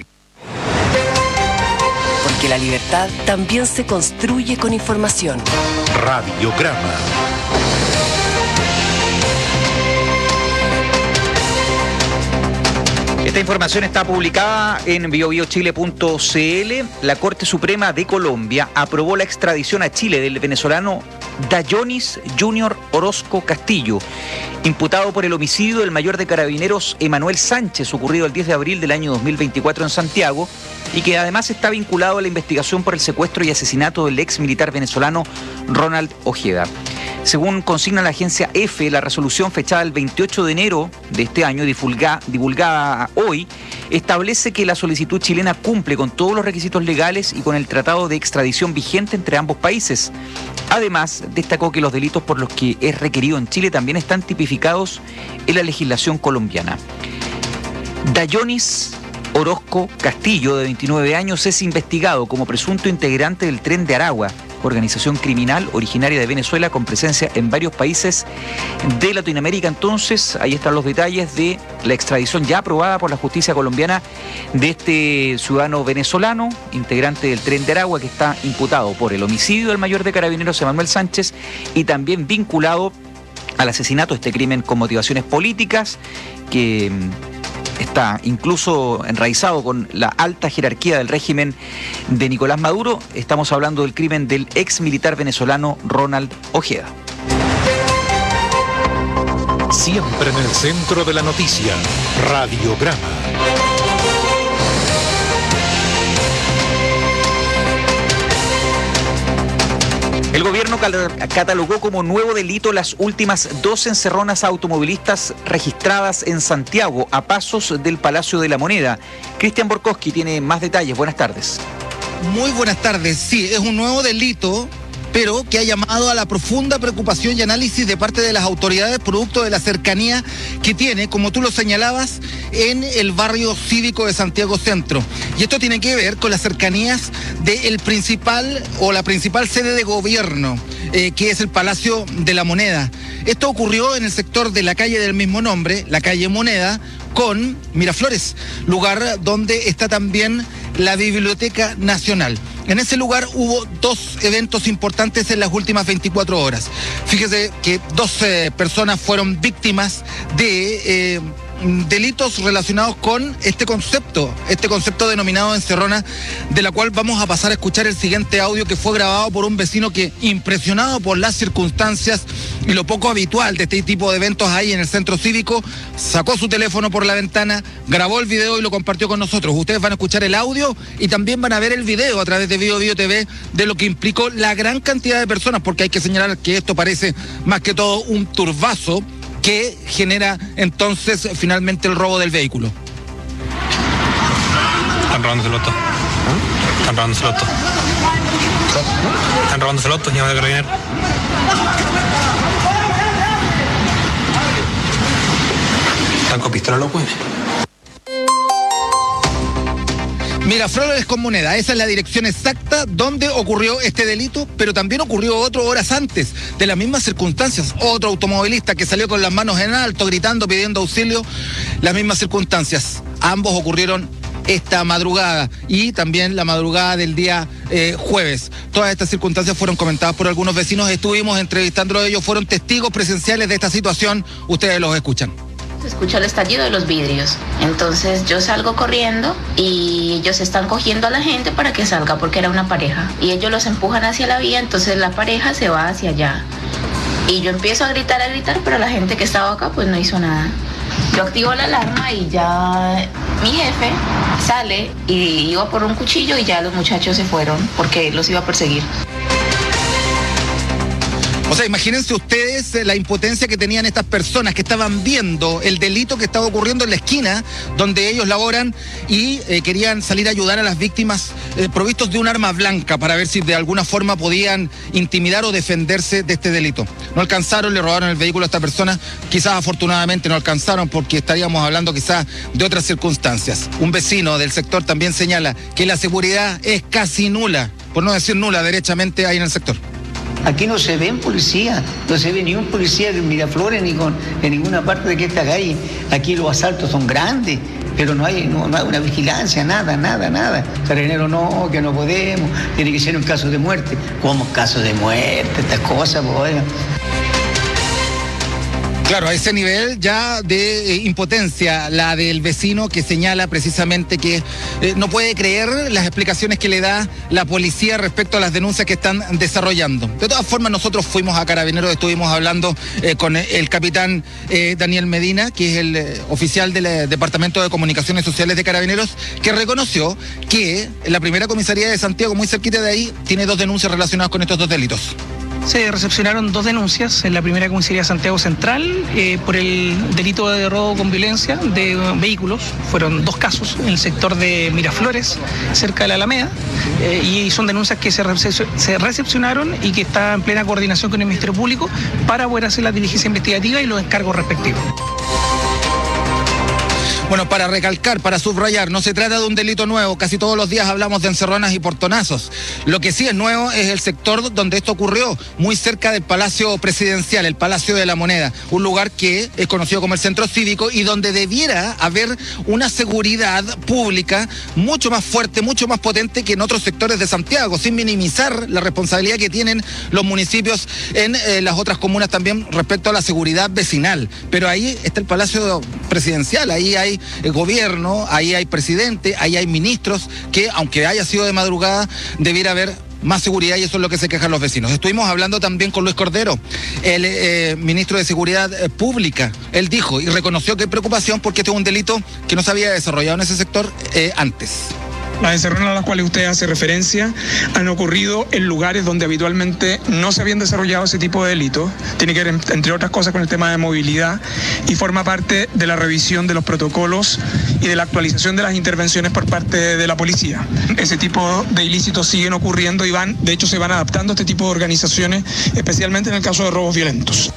Porque la libertad también se construye con información. Radiograma. Esta información está publicada en biobiochile.cl. La Corte Suprema de Colombia aprobó la extradición a Chile del venezolano Dayonis Junior Orozco Castillo, imputado por el homicidio del mayor de carabineros Emanuel Sánchez, ocurrido el 10 de abril del año 2024 en Santiago, y que además está vinculado a la investigación por el secuestro y asesinato del ex militar venezolano Ronald Ojeda. Según consigna la agencia EFE, la resolución fechada el 28 de enero de este año, divulgada hoy, establece que la solicitud chilena cumple con todos los requisitos legales y con el tratado de extradición vigente entre ambos países. Además, destacó que los delitos por los que es requerido en Chile también están tipificados en la legislación colombiana. Dayonis Orozco Castillo, de 29 años, es investigado como presunto integrante del Tren de Aragua, organización criminal originaria de Venezuela con presencia en varios países de Latinoamérica. Entonces, ahí están los detalles de la extradición ya aprobada por la justicia colombiana de este ciudadano venezolano, integrante del Tren de Aragua, que está imputado por el homicidio del mayor de carabineros Emanuel Sánchez y también vinculado al asesinato, este crimen con motivaciones políticas, que está incluso enraizado con la alta jerarquía del régimen de Nicolás Maduro. Estamos hablando del crimen del ex militar venezolano Ronald Ojeda. Siempre en el centro de la noticia, Radiograma. El gobierno catalogó como nuevo delito las últimas 2 encerronas automovilistas registradas en Santiago, a pasos del Palacio de la Moneda. Cristian Borkowski tiene más detalles. Buenas tardes. Muy buenas tardes. Sí, es un nuevo delito, pero que ha llamado a la profunda preocupación y análisis de parte de las autoridades producto de la cercanía que tiene, como tú lo señalabas, en el barrio cívico de Santiago Centro. Y esto tiene que ver con las cercanías del principal o la principal sede de gobierno, que es el Palacio de la Moneda. Esto ocurrió en el sector de la calle del mismo nombre, la calle Moneda, con Miraflores, lugar donde está también la Biblioteca Nacional. En ese lugar hubo 2 eventos importantes en las últimas 24 horas. Fíjese que 2 personas fueron víctimas de delitos relacionados con este concepto denominado encerrona, de la cual vamos a pasar a escuchar el siguiente audio, que fue grabado por un vecino que, impresionado por las circunstancias y lo poco habitual de este tipo de eventos ahí en el centro cívico, sacó su teléfono por la ventana, grabó el video y lo compartió con nosotros. Ustedes van a escuchar el audio y también van a ver el video a través de Bio TV de lo que implicó la gran cantidad de personas, porque hay que señalar que esto parece más que todo un turbazo que genera entonces finalmente el robo del vehículo. Están robándose el auto. Están robándose el auto. Están robándose el auto, llama de carabinero. Están con pistola los puños. Miraflores con Moneda, esa es la dirección exacta donde ocurrió este delito, pero también ocurrió otro horas antes, de las mismas circunstancias. Otro automovilista que salió con las manos en alto, gritando, pidiendo auxilio, las mismas circunstancias. Ambos ocurrieron esta madrugada y también la madrugada del día jueves. Todas estas circunstancias fueron comentadas por algunos vecinos, estuvimos entrevistando a ellos, fueron testigos presenciales de esta situación, ustedes los escuchan. Se escucha el estallido de los vidrios. Entonces yo salgo corriendo y ellos están cogiendo a la gente para que salga, porque era una pareja. Y ellos los empujan hacia la vía, entonces la pareja se va hacia allá. Y yo empiezo a gritar, pero la gente que estaba acá pues no hizo nada. Yo activo la alarma y ya mi jefe sale y iba por un cuchillo y ya los muchachos se fueron porque los iba a perseguir. O sea, imagínense ustedes la impotencia que tenían estas personas que estaban viendo el delito que estaba ocurriendo en la esquina donde ellos laboran y querían salir a ayudar a las víctimas provistos de un arma blanca para ver si de alguna forma podían intimidar o defenderse de este delito. No alcanzaron, le robaron el vehículo a esta persona, quizás afortunadamente no alcanzaron porque estaríamos hablando quizás de otras circunstancias. Un vecino del sector también señala que la seguridad es casi nula, por no decir nula derechamente ahí en el sector. Aquí no se ven policías, no se ve ni un policía en Miraflores ni en ninguna parte de esta calle. Aquí los asaltos son grandes, pero no hay una vigilancia, nada. Carabinero no, que no podemos, tiene que ser un caso de muerte. ¿Cómo caso de muerte? Estas cosas, pues. Claro, a ese nivel ya de impotencia, la del vecino que señala precisamente que no puede creer las explicaciones que le da la policía respecto a las denuncias que están desarrollando. De todas formas, nosotros fuimos a Carabineros, estuvimos hablando con el capitán Daniel Medina, que es el oficial del Departamento de Comunicaciones Sociales de Carabineros, que reconoció que la primera comisaría de Santiago, muy cerquita de ahí, tiene 2 denuncias relacionadas con estos 2 delitos. Se recepcionaron 2 denuncias en la primera comisaría de Santiago Central por el delito de robo con violencia de vehículos. Fueron 2 casos en el sector de Miraflores, cerca de la Alameda, y son denuncias que se recepcionaron y que está en plena coordinación con el Ministerio Público para poder hacer la diligencia investigativa y los encargos respectivos. Bueno, para recalcar, para subrayar, no se trata de un delito nuevo. Casi todos los días hablamos de encerronas y portonazos. Lo que sí es nuevo es el sector donde esto ocurrió, muy cerca del Palacio Presidencial, el Palacio de la Moneda, un lugar que es conocido como el Centro Cívico y donde debiera haber una seguridad pública mucho más fuerte, mucho más potente que en otros sectores de Santiago, sin minimizar la responsabilidad que tienen los municipios en las otras comunas también respecto a la seguridad vecinal. Pero ahí está el Palacio Presidencial, ahí hay el gobierno, ahí hay presidente, ahí hay ministros que, aunque haya sido de madrugada, debiera haber más seguridad y eso es lo que se quejan los vecinos. Estuvimos hablando también con Luis Cordero, el ministro de Seguridad Pública. Él dijo y reconoció que hay preocupación porque este es un delito que no se había desarrollado en ese sector antes. Las encerronas a las cuales usted hace referencia han ocurrido en lugares donde habitualmente no se habían desarrollado ese tipo de delitos. Tiene que ver, entre otras cosas, con el tema de movilidad y forma parte de la revisión de los protocolos y de la actualización de las intervenciones por parte de la policía. Ese tipo de ilícitos siguen ocurriendo y de hecho se van adaptando a este tipo de organizaciones, especialmente en el caso de robos violentos.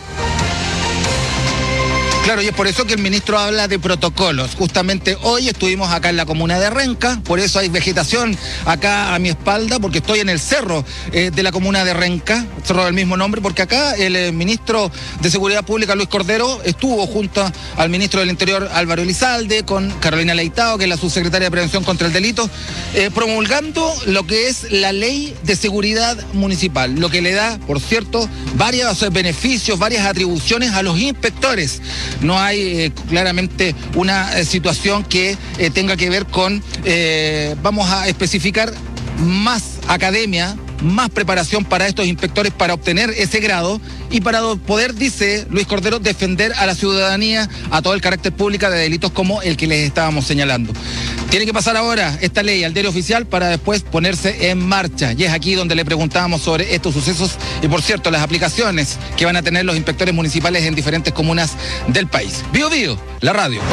Claro, y es por eso que el ministro habla de protocolos. Justamente hoy estuvimos acá en la comuna de Renca, por eso hay vegetación acá a mi espalda, porque estoy en el cerro de la comuna de Renca, cerro del mismo nombre, porque acá el ministro de Seguridad Pública, Luis Cordero, estuvo junto al ministro del Interior, Álvaro Elizalde, con Carolina Leitao, que es la subsecretaria de Prevención contra el Delito, promulgando lo que es la ley de seguridad municipal, lo que le da, por cierto, varios beneficios, varias atribuciones a los inspectores. No hay claramente una situación que tenga que ver con, vamos a especificar, más academia, más preparación para estos inspectores para obtener ese grado y para poder, dice Luis Cordero, defender a la ciudadanía, a todo el carácter público de delitos como el que les estábamos señalando. Tiene que pasar ahora esta ley al diario oficial para después ponerse en marcha. Y es aquí donde le preguntábamos sobre estos sucesos y, por cierto, las aplicaciones que van a tener los inspectores municipales en diferentes comunas del país. Bío Bío, la radio.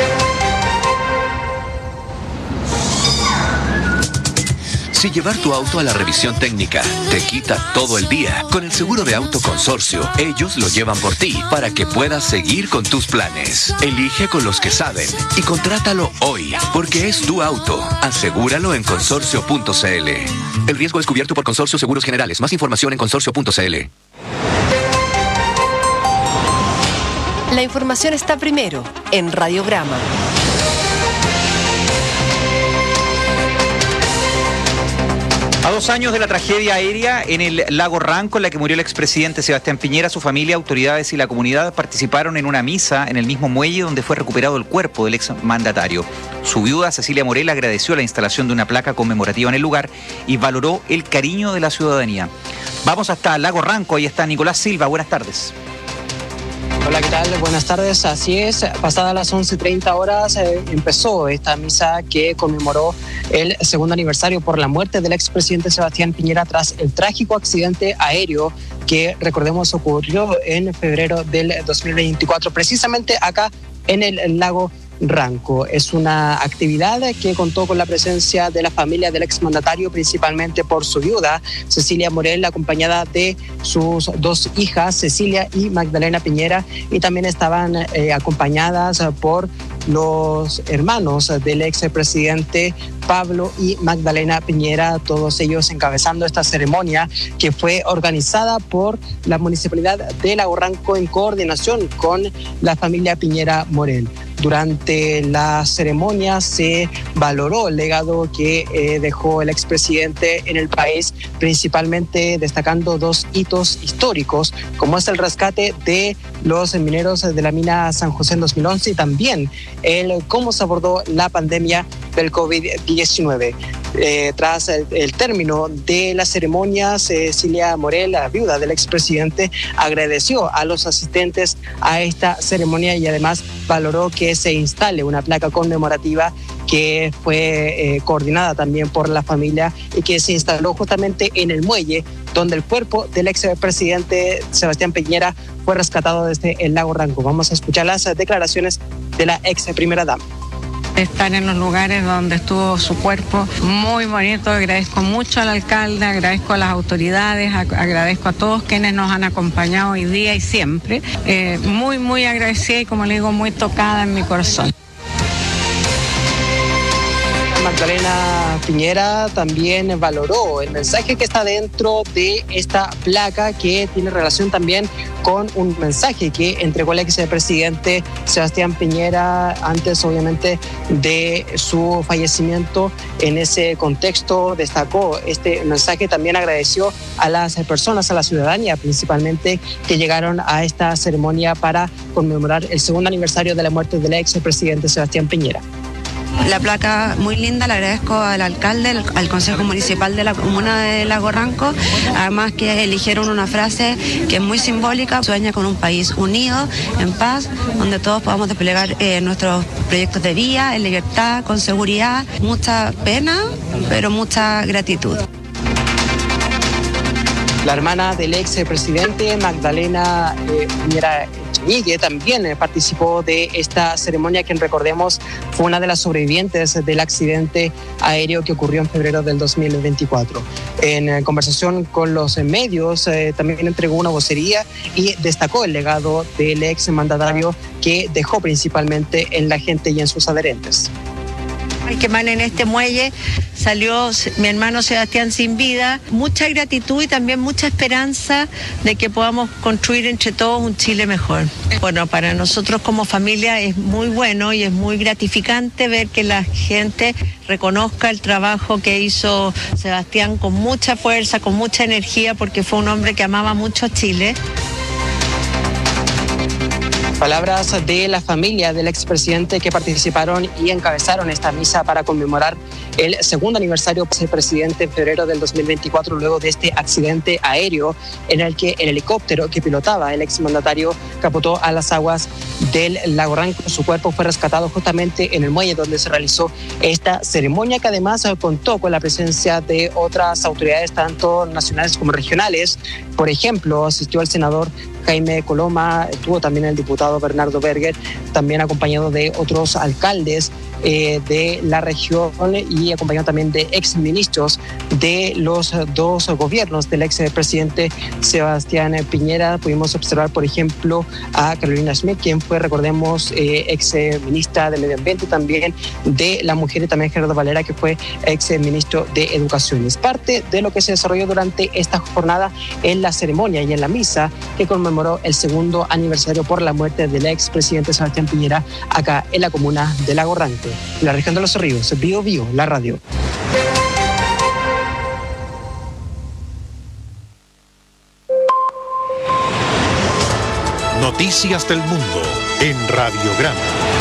Si llevar tu auto a la revisión técnica te quita todo el día, con el seguro de auto Consorcio, ellos lo llevan por ti para que puedas seguir con tus planes. Elige con los que saben y contrátalo hoy, porque es tu auto. Asegúralo en consorcio.cl. El riesgo es cubierto por Consorcio Seguros Generales. Más información en consorcio.cl. La información está primero en Radiograma. A 2 años de la tragedia aérea en el lago Ranco, en la que murió el expresidente Sebastián Piñera, su familia, autoridades y la comunidad participaron en una misa en el mismo muelle donde fue recuperado el cuerpo del exmandatario. Su viuda, Cecilia Morel, agradeció la instalación de una placa conmemorativa en el lugar y valoró el cariño de la ciudadanía. Vamos hasta el lago Ranco, ahí está Nicolás Silva, buenas tardes. Hola, ¿qué tal? Buenas tardes. Así es, pasadas las 11:30 horas empezó esta misa que conmemoró el segundo aniversario por la muerte del expresidente Sebastián Piñera tras el trágico accidente aéreo que, recordemos, ocurrió en febrero del 2024, precisamente acá en el lago Ranco. Es una actividad que contó con la presencia de la familia del exmandatario, principalmente por su viuda, Cecilia Morel, acompañada de sus 2 hijas, Cecilia y Magdalena Piñera, y también estaban acompañadas por los hermanos del expresidente Pablo y Magdalena Piñera, todos ellos encabezando esta ceremonia que fue organizada por la Municipalidad de Lago Ranco en coordinación con la familia Piñera Morel. Durante la ceremonia se valoró el legado que dejó el expresidente en el país, principalmente destacando 2 hitos históricos, como es el rescate de los mineros de la mina San José en 2011 y también el cómo se abordó la pandemia del COVID-19. Tras el término de la ceremonia, Cecilia Morel, la viuda del expresidente, agradeció a los asistentes a esta ceremonia y además valoró que se instale una placa conmemorativa que fue coordinada también por la familia y que se instaló justamente en el muelle donde el cuerpo del expresidente Sebastián Piñera fue rescatado desde el lago Ranco. Vamos a escuchar las declaraciones de la ex primera dama. Estar en los lugares donde estuvo su cuerpo, muy bonito. Agradezco mucho al alcalde, agradezco a las autoridades, agradezco a todos quienes nos han acompañado hoy día y siempre. Muy agradecida y, como le digo, muy tocada en mi corazón. Magdalena Piñera también valoró el mensaje que está dentro de esta placa, que tiene relación también con un mensaje que entregó el expresidente Sebastián Piñera antes, obviamente, de su fallecimiento. En ese contexto destacó este mensaje, también agradeció a las personas, a la ciudadanía principalmente, que llegaron a esta ceremonia para conmemorar el 2º aniversario de la muerte del expresidente Sebastián Piñera. La placa muy linda, le agradezco al alcalde, al Consejo Municipal de la Comuna de Lago Ranco, además que eligieron una frase que es muy simbólica: sueña con un país unido, en paz, donde todos podamos desplegar nuestros proyectos de vía, en libertad, con seguridad. Mucha pena, pero mucha gratitud. La hermana del expresidente, Magdalena Piñera Echenique, también participó de esta ceremonia, quien, recordemos, fue una de las sobrevivientes del accidente aéreo que ocurrió en febrero del 2024. En conversación con los medios, también entregó una vocería y destacó el legado del exmandatario que dejó principalmente en la gente y en sus adherentes. Que mal en este muelle salió mi hermano Sebastián sin vida. Mucha gratitud y también mucha esperanza de que podamos construir entre todos un Chile mejor. Bueno, para nosotros como familia es muy bueno y es muy gratificante ver que la gente reconozca el trabajo que hizo Sebastián con mucha fuerza, con mucha energía, porque fue un hombre que amaba mucho a Chile. Palabras de la familia del expresidente que participaron y encabezaron esta misa para conmemorar el 2º aniversario del presidente en febrero del 2024, luego de este accidente aéreo en el que el helicóptero que pilotaba el exmandatario capotó a las aguas del lago Ranco. Su cuerpo fue rescatado justamente en el muelle donde se realizó esta ceremonia, que además contó con la presencia de otras autoridades, tanto nacionales como regionales. Por ejemplo, asistió el senador Jaime Coloma, estuvo también el diputado Bernardo Berger, también acompañado de otros alcaldes de la región y acompañado también de exministros de los 2 gobiernos del expresidente Sebastián Piñera. Pudimos observar, por ejemplo, a Carolina Schmidt, quien fue, recordemos, exministra de Medio Ambiente, también de la Mujer, y también Gerardo Valera, que fue exministro de Educación. Es parte de lo que se desarrolló durante esta jornada en la ceremonia y en la misa que conmemoró el 2º aniversario por la muerte del expresidente Sebastián Piñera acá en la comuna de Lago Ranco, en la región de Los Ríos. Bio Bio, la radio. Noticias del mundo en Radiograma.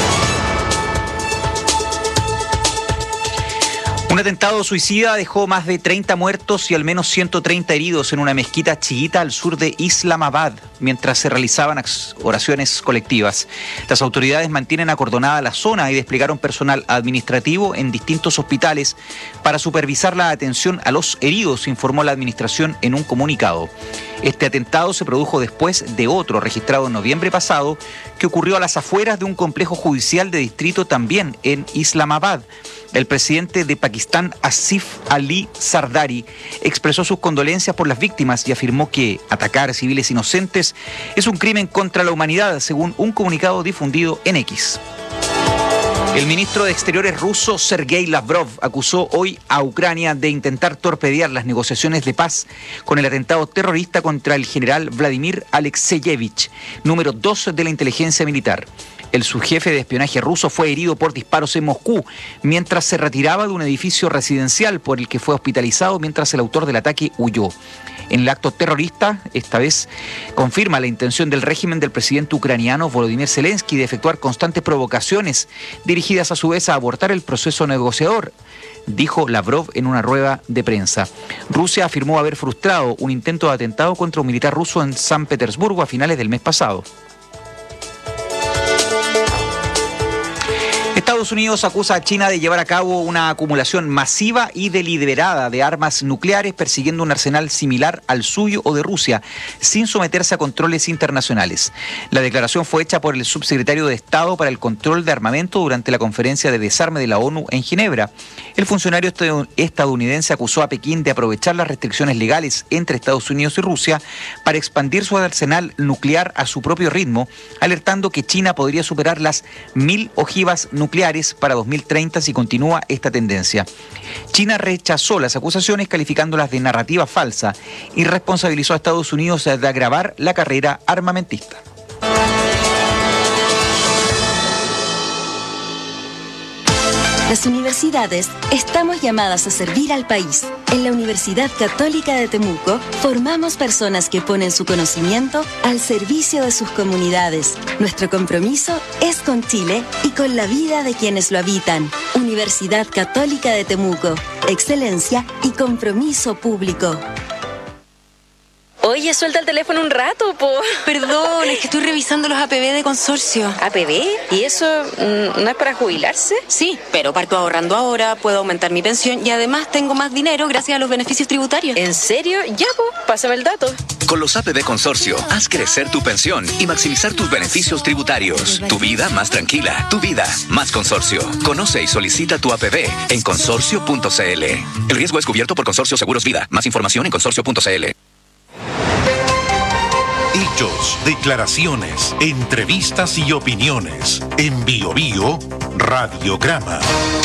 Un atentado suicida dejó más de 30 muertos y al menos 130 heridos en una mezquita chiita al sur de Islamabad, mientras se realizaban oraciones colectivas. Las autoridades mantienen acordonada la zona y desplegaron personal administrativo en distintos hospitales para supervisar la atención a los heridos, informó la administración en un comunicado. Este atentado se produjo después de otro registrado en noviembre pasado, que ocurrió a las afueras de un complejo judicial de distrito también en Islamabad. El presidente de Pakistán, Asif Ali Zardari, expresó sus condolencias por las víctimas y afirmó que atacar a civiles inocentes es un crimen contra la humanidad, según un comunicado difundido en X. El ministro de Exteriores ruso, Sergei Lavrov, acusó hoy a Ucrania de intentar torpedear las negociaciones de paz con el atentado terrorista contra el general Vladimir Alexeyevich, número 2 de la inteligencia militar. El subjefe de espionaje ruso fue herido por disparos en Moscú mientras se retiraba de un edificio residencial por el que fue hospitalizado mientras el autor del ataque huyó. En el acto terrorista, esta vez, confirma la intención del régimen del presidente ucraniano Volodymyr Zelensky de efectuar constantes provocaciones dirigidas a su vez a abortar el proceso negociador, dijo Lavrov en una rueda de prensa. Rusia afirmó haber frustrado un intento de atentado contra un militar ruso en San Petersburgo a finales del mes pasado. Estados Unidos acusa a China de llevar a cabo una acumulación masiva y deliberada de armas nucleares persiguiendo un arsenal similar al suyo o de Rusia, sin someterse a controles internacionales. La declaración fue hecha por el subsecretario de Estado para el Control de Armamento durante la conferencia de desarme de la ONU en Ginebra. El funcionario estadounidense acusó a Pekín de aprovechar las restricciones legales entre Estados Unidos y Rusia para expandir su arsenal nuclear a su propio ritmo, alertando que China podría superar las 1000 ojivas nucleares para 2030 si continúa esta tendencia. China rechazó las acusaciones calificándolas de narrativa falsa y responsabilizó a Estados Unidos de agravar la carrera armamentista. Las universidades estamos llamadas a servir al país. En la Universidad Católica de Temuco formamos personas que ponen su conocimiento al servicio de sus comunidades. Nuestro compromiso es con Chile y con la vida de quienes lo habitan. Universidad Católica de Temuco. Excelencia y compromiso público. Oye, suelta el teléfono un rato, po. Perdón, es que estoy revisando los APB de consorcio. ¿APB? ¿Y eso no es para jubilarse? Sí, pero parto ahorrando ahora, puedo aumentar mi pensión y además tengo más dinero gracias a los beneficios tributarios. ¿En serio? Ya, po, pásame el dato. Con los APB Consorcio, haz crecer tu pensión y maximizar tus beneficios tributarios. Tu vida más tranquila, tu vida más consorcio. Conoce y solicita tu APB en consorcio.cl. El riesgo es cubierto por Consorcio Seguros Vida. Más información en consorcio.cl. Hechos, declaraciones, entrevistas y opiniones. En Bio Bio, Radiograma.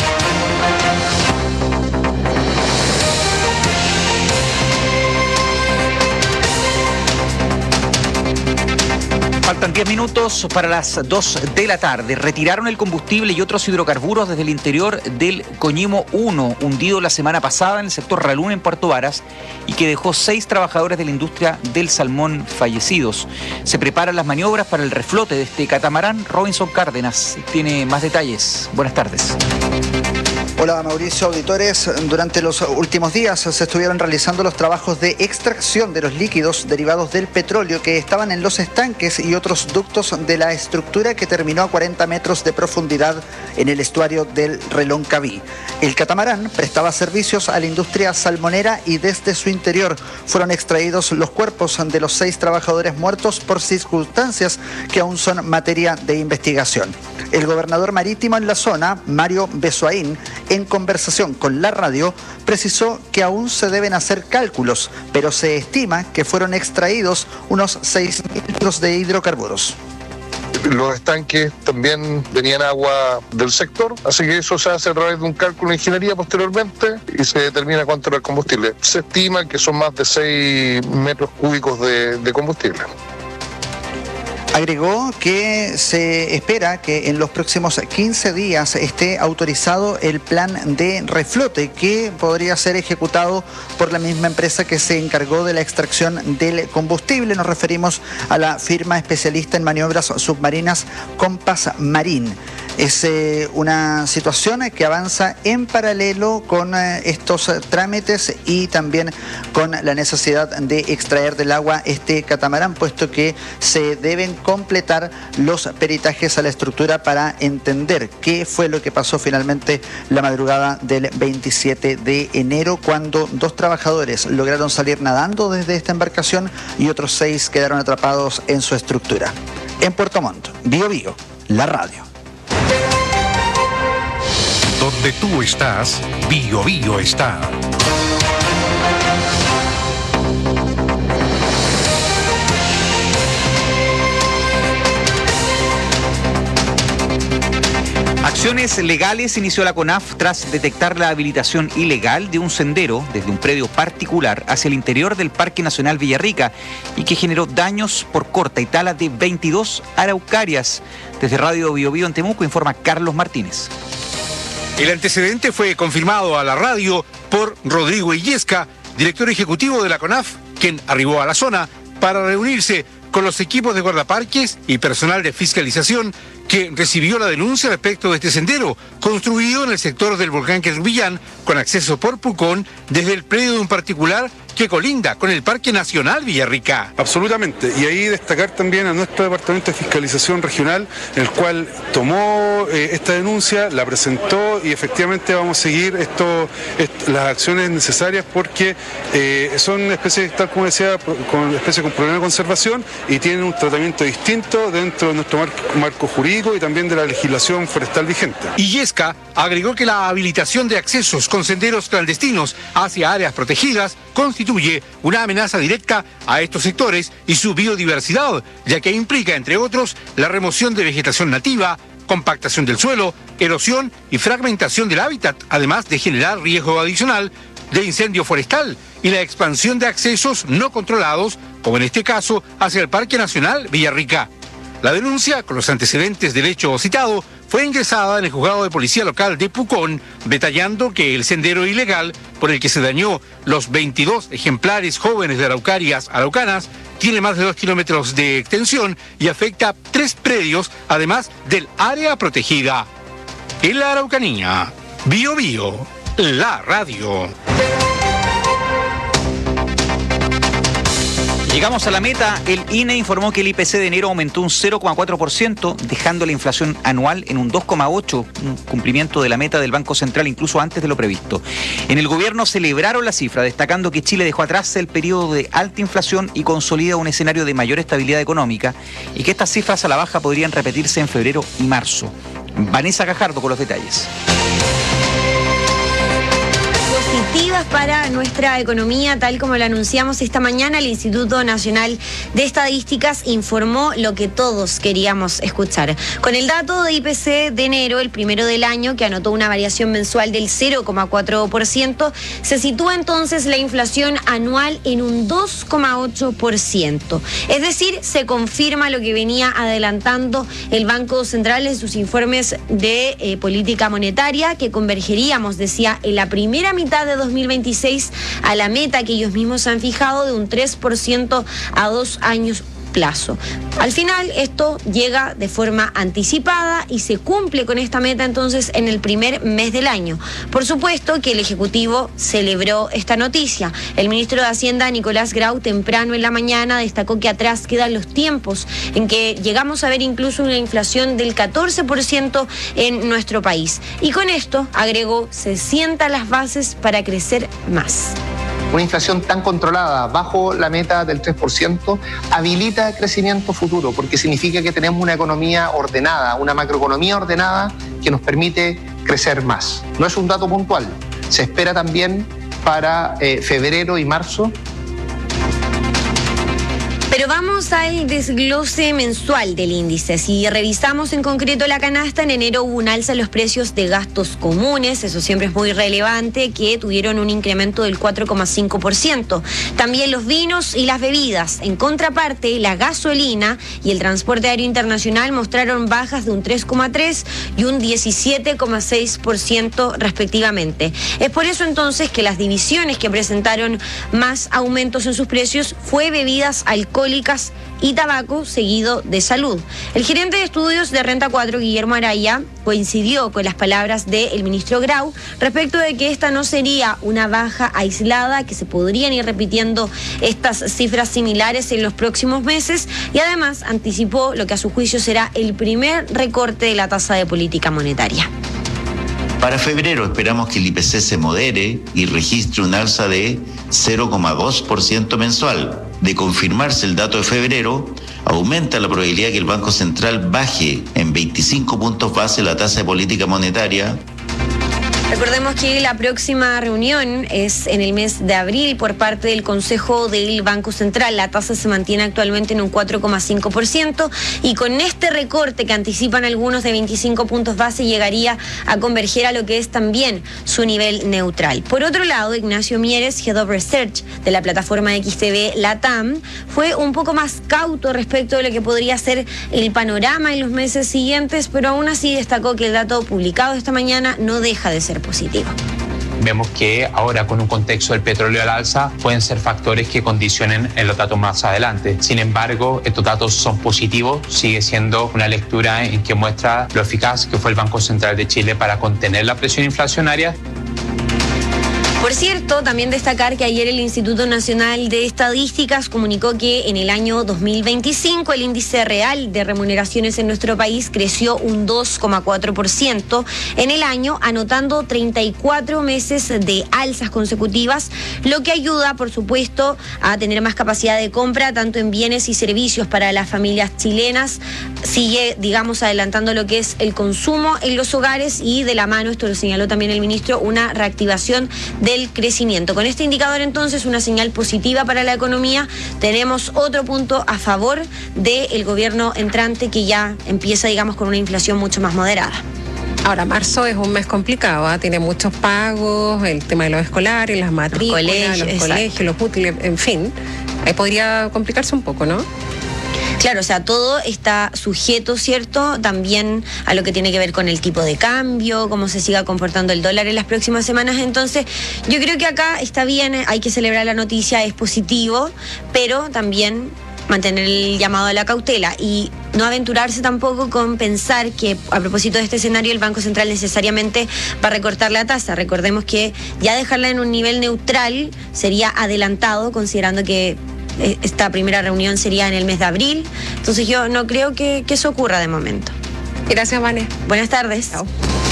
Faltan 10 minutos para las 2 de la tarde. Retiraron el combustible y otros hidrocarburos desde el interior del Coñimo 1, hundido la semana pasada en el sector Ralún en Puerto Varas y que dejó 6 trabajadores de la industria del salmón fallecidos. Se preparan las maniobras para el reflote de este catamarán. Robinson Cárdenas tiene más detalles. Buenas tardes. Hola Mauricio, auditores. Durante los últimos días se estuvieron realizando los trabajos de extracción de los líquidos derivados del petróleo que estaban en los estanques y otros ductos de la estructura que terminó a 40 metros de profundidad en el estuario del Reloncaví. El catamarán prestaba servicios a la industria salmonera y desde su interior fueron extraídos los cuerpos de los 6 trabajadores muertos por circunstancias que aún son materia de investigación. El gobernador marítimo en la zona, Mario Besoaín, en conversación con la radio, precisó que aún se deben hacer cálculos, pero se estima que fueron extraídos unos 6.000 litros de hidrocarburos. Los estanques también tenían agua del sector, así que eso se hace a través de un cálculo de ingeniería posteriormente y se determina cuánto era el combustible. Se estima que son más de 6 metros cúbicos de combustible. Agregó que se espera que en los próximos 15 días esté autorizado el plan de reflote que podría ser ejecutado por la misma empresa que se encargó de la extracción del combustible. Nos referimos a la firma especialista en maniobras submarinas Compass Marine. Es una situación que avanza en paralelo con estos trámites y también con la necesidad de extraer del agua este catamarán, puesto que se deben completar los peritajes a la estructura para entender qué fue lo que pasó finalmente la madrugada del 27 de enero, cuando 2 trabajadores lograron salir nadando desde esta embarcación y otros 6 quedaron atrapados en su estructura. En Puerto Montt, Bio Bio, la radio. Donde tú estás, Bio Bio está. Acciones legales inició la CONAF tras detectar la habilitación ilegal de un sendero desde un predio particular hacia el interior del Parque Nacional Villarrica y que generó daños por corta y tala de 22 araucarias. Desde Radio Bio Bio en Temuco informa Carlos Martínez. El antecedente fue confirmado a la radio por Rodrigo Illesca, director ejecutivo de la CONAF, quien arribó a la zona para reunirse con los equipos de guardaparques y personal de fiscalización que recibió la denuncia respecto de este sendero, construido en el sector del volcán Querubillán, con acceso por Pucón, desde el predio de un particular que colinda con el Parque Nacional Villarrica. Absolutamente, y ahí destacar también a nuestro Departamento de Fiscalización Regional, el cual tomó esta denuncia, la presentó y efectivamente vamos a seguir las acciones necesarias porque son especies, tal como decía, especies con problema de conservación y tienen un tratamiento distinto dentro de nuestro marco jurídico y también de la legislación forestal vigente. Illesca agregó que la habilitación de accesos con senderos clandestinos hacia áreas protegidas constituye una amenaza directa a estos sectores y su biodiversidad, ya que implica, entre otros, la remoción de vegetación nativa, compactación del suelo, erosión y fragmentación del hábitat, además de generar riesgo adicional de incendio forestal y la expansión de accesos no controlados, como en este caso, hacia el Parque Nacional Villarrica. La denuncia, con los antecedentes del hecho citado, fue ingresada en el juzgado de policía local de Pucón, detallando que el sendero ilegal por el que se dañó los 22 ejemplares jóvenes de araucanas tiene más de 2 kilómetros de extensión y afecta 3 predios, además del área protegida. En la Araucanía, Bio Bio, la radio. Llegamos a la meta. El INE informó que el IPC de enero aumentó un 0,4%, dejando la inflación anual en un 2,8%, un cumplimiento de la meta del Banco Central incluso antes de lo previsto. En el gobierno celebraron la cifra, destacando que Chile dejó atrás el periodo de alta inflación y consolida un escenario de mayor estabilidad económica y que estas cifras a la baja podrían repetirse en febrero y marzo. Vanessa Gajardo con los detalles. Positivas para nuestra economía, tal como lo anunciamos esta mañana. El Instituto Nacional de Estadísticas informó lo que todos queríamos escuchar. Con el dato de IPC de enero, el primero del año, que anotó una variación mensual del 0,4%, se sitúa entonces la inflación anual en un 2,8%. Es decir, se confirma lo que venía adelantando el Banco Central en sus informes de política monetaria, que convergeríamos, decía, en la primera mitad de 2026 a la meta que ellos mismos han fijado de un 3% a 2 años plazo. Al final esto llega de forma anticipada y se cumple con esta meta entonces en el primer mes del año. Por supuesto que el Ejecutivo celebró esta noticia. El ministro de Hacienda, Nicolás Grau, temprano en la mañana destacó que atrás quedan los tiempos en que llegamos a ver incluso una inflación del 14% en nuestro país. Y con esto, agregó, se sientan las bases para crecer más. Una inflación tan controlada, bajo la meta del 3%, habilita crecimiento futuro, porque significa que tenemos una economía ordenada, una macroeconomía ordenada que nos permite crecer más. No es un dato puntual, se espera también para febrero y marzo. Pero vamos al desglose mensual del índice. Si revisamos en concreto la canasta, en enero hubo un alza en los precios de gastos comunes, eso siempre es muy relevante, que tuvieron un incremento del 4,5%. También los vinos y las bebidas. En contraparte, la gasolina y el transporte aéreo internacional mostraron bajas de un 3,3% y un 17,6% respectivamente. Es por eso entonces que las divisiones que presentaron más aumentos en sus precios fue bebidas alcohólicas y tabaco, seguido de salud. El gerente de estudios de Renta 4, Guillermo Araya, coincidió con las palabras del ministro Grau respecto de que esta no sería una baja aislada, que se podrían ir repitiendo estas cifras similares en los próximos meses, y además anticipó lo que a su juicio será el primer recorte de la tasa de política monetaria. Para febrero esperamos que el IPC se modere y registre un alza de 0,2% mensual. De confirmarse el dato de febrero, aumenta la probabilidad que el Banco Central baje en 25 puntos base la tasa de política monetaria. Recordemos que la próxima reunión es en el mes de abril por parte del Consejo del Banco Central. La tasa se mantiene actualmente en un 4,5% y con este recorte que anticipan algunos de 25 puntos base llegaría a converger a lo que es también su nivel neutral. Por otro lado, Ignacio Mieres, Head of Research de la plataforma XTB Latam, fue un poco más cauto respecto de lo que podría ser el panorama en los meses siguientes, pero aún así destacó que el dato publicado esta mañana no deja de ser positivo. Vemos que ahora con un contexto del petróleo al alza pueden ser factores que condicionen en los datos más adelante. Sin embargo, estos datos son positivos, sigue siendo una lectura en que muestra lo eficaz que fue el Banco Central de Chile para contener la presión inflacionaria. Por cierto, también destacar que ayer el Instituto Nacional de Estadísticas comunicó que en el año 2025 el índice real de remuneraciones en nuestro país creció un 2,4% en el año, anotando 34 meses de alzas consecutivas, lo que ayuda, por supuesto, a tener más capacidad de compra, tanto en bienes y servicios para las familias chilenas. Sigue, digamos, adelantando lo que es el consumo en los hogares y de la mano, esto lo señaló también el ministro, una reactivación del crecimiento. Con este indicador, entonces, una señal positiva para la economía. Tenemos otro punto a favor del gobierno entrante que ya empieza, digamos, con una inflación mucho más moderada. Ahora, marzo es un mes complicado, ¿eh? Tiene muchos pagos, el tema de los escolares, las matrículas, los colegios, los útiles, en fin. Ahí podría complicarse un poco, ¿no? Claro, o sea, todo está sujeto, ¿cierto? También a lo que tiene que ver con el tipo de cambio, cómo se siga comportando el dólar en las próximas semanas. Entonces, yo creo que acá está bien, hay que celebrar la noticia, es positivo, pero también mantener el llamado a la cautela y no aventurarse tampoco con pensar que a propósito de este escenario el Banco Central necesariamente va a recortar la tasa. Recordemos que ya dejarla en un nivel neutral sería adelantado, considerando que esta primera reunión sería en el mes de abril. Entonces yo no creo que eso ocurra de momento. Gracias, Vane. Buenas tardes. Chao.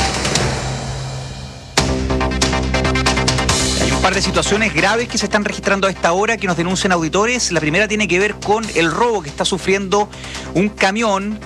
Hay un par de situaciones graves que se están registrando a esta hora que nos denuncian auditores. La primera tiene que ver con el robo que está sufriendo un camión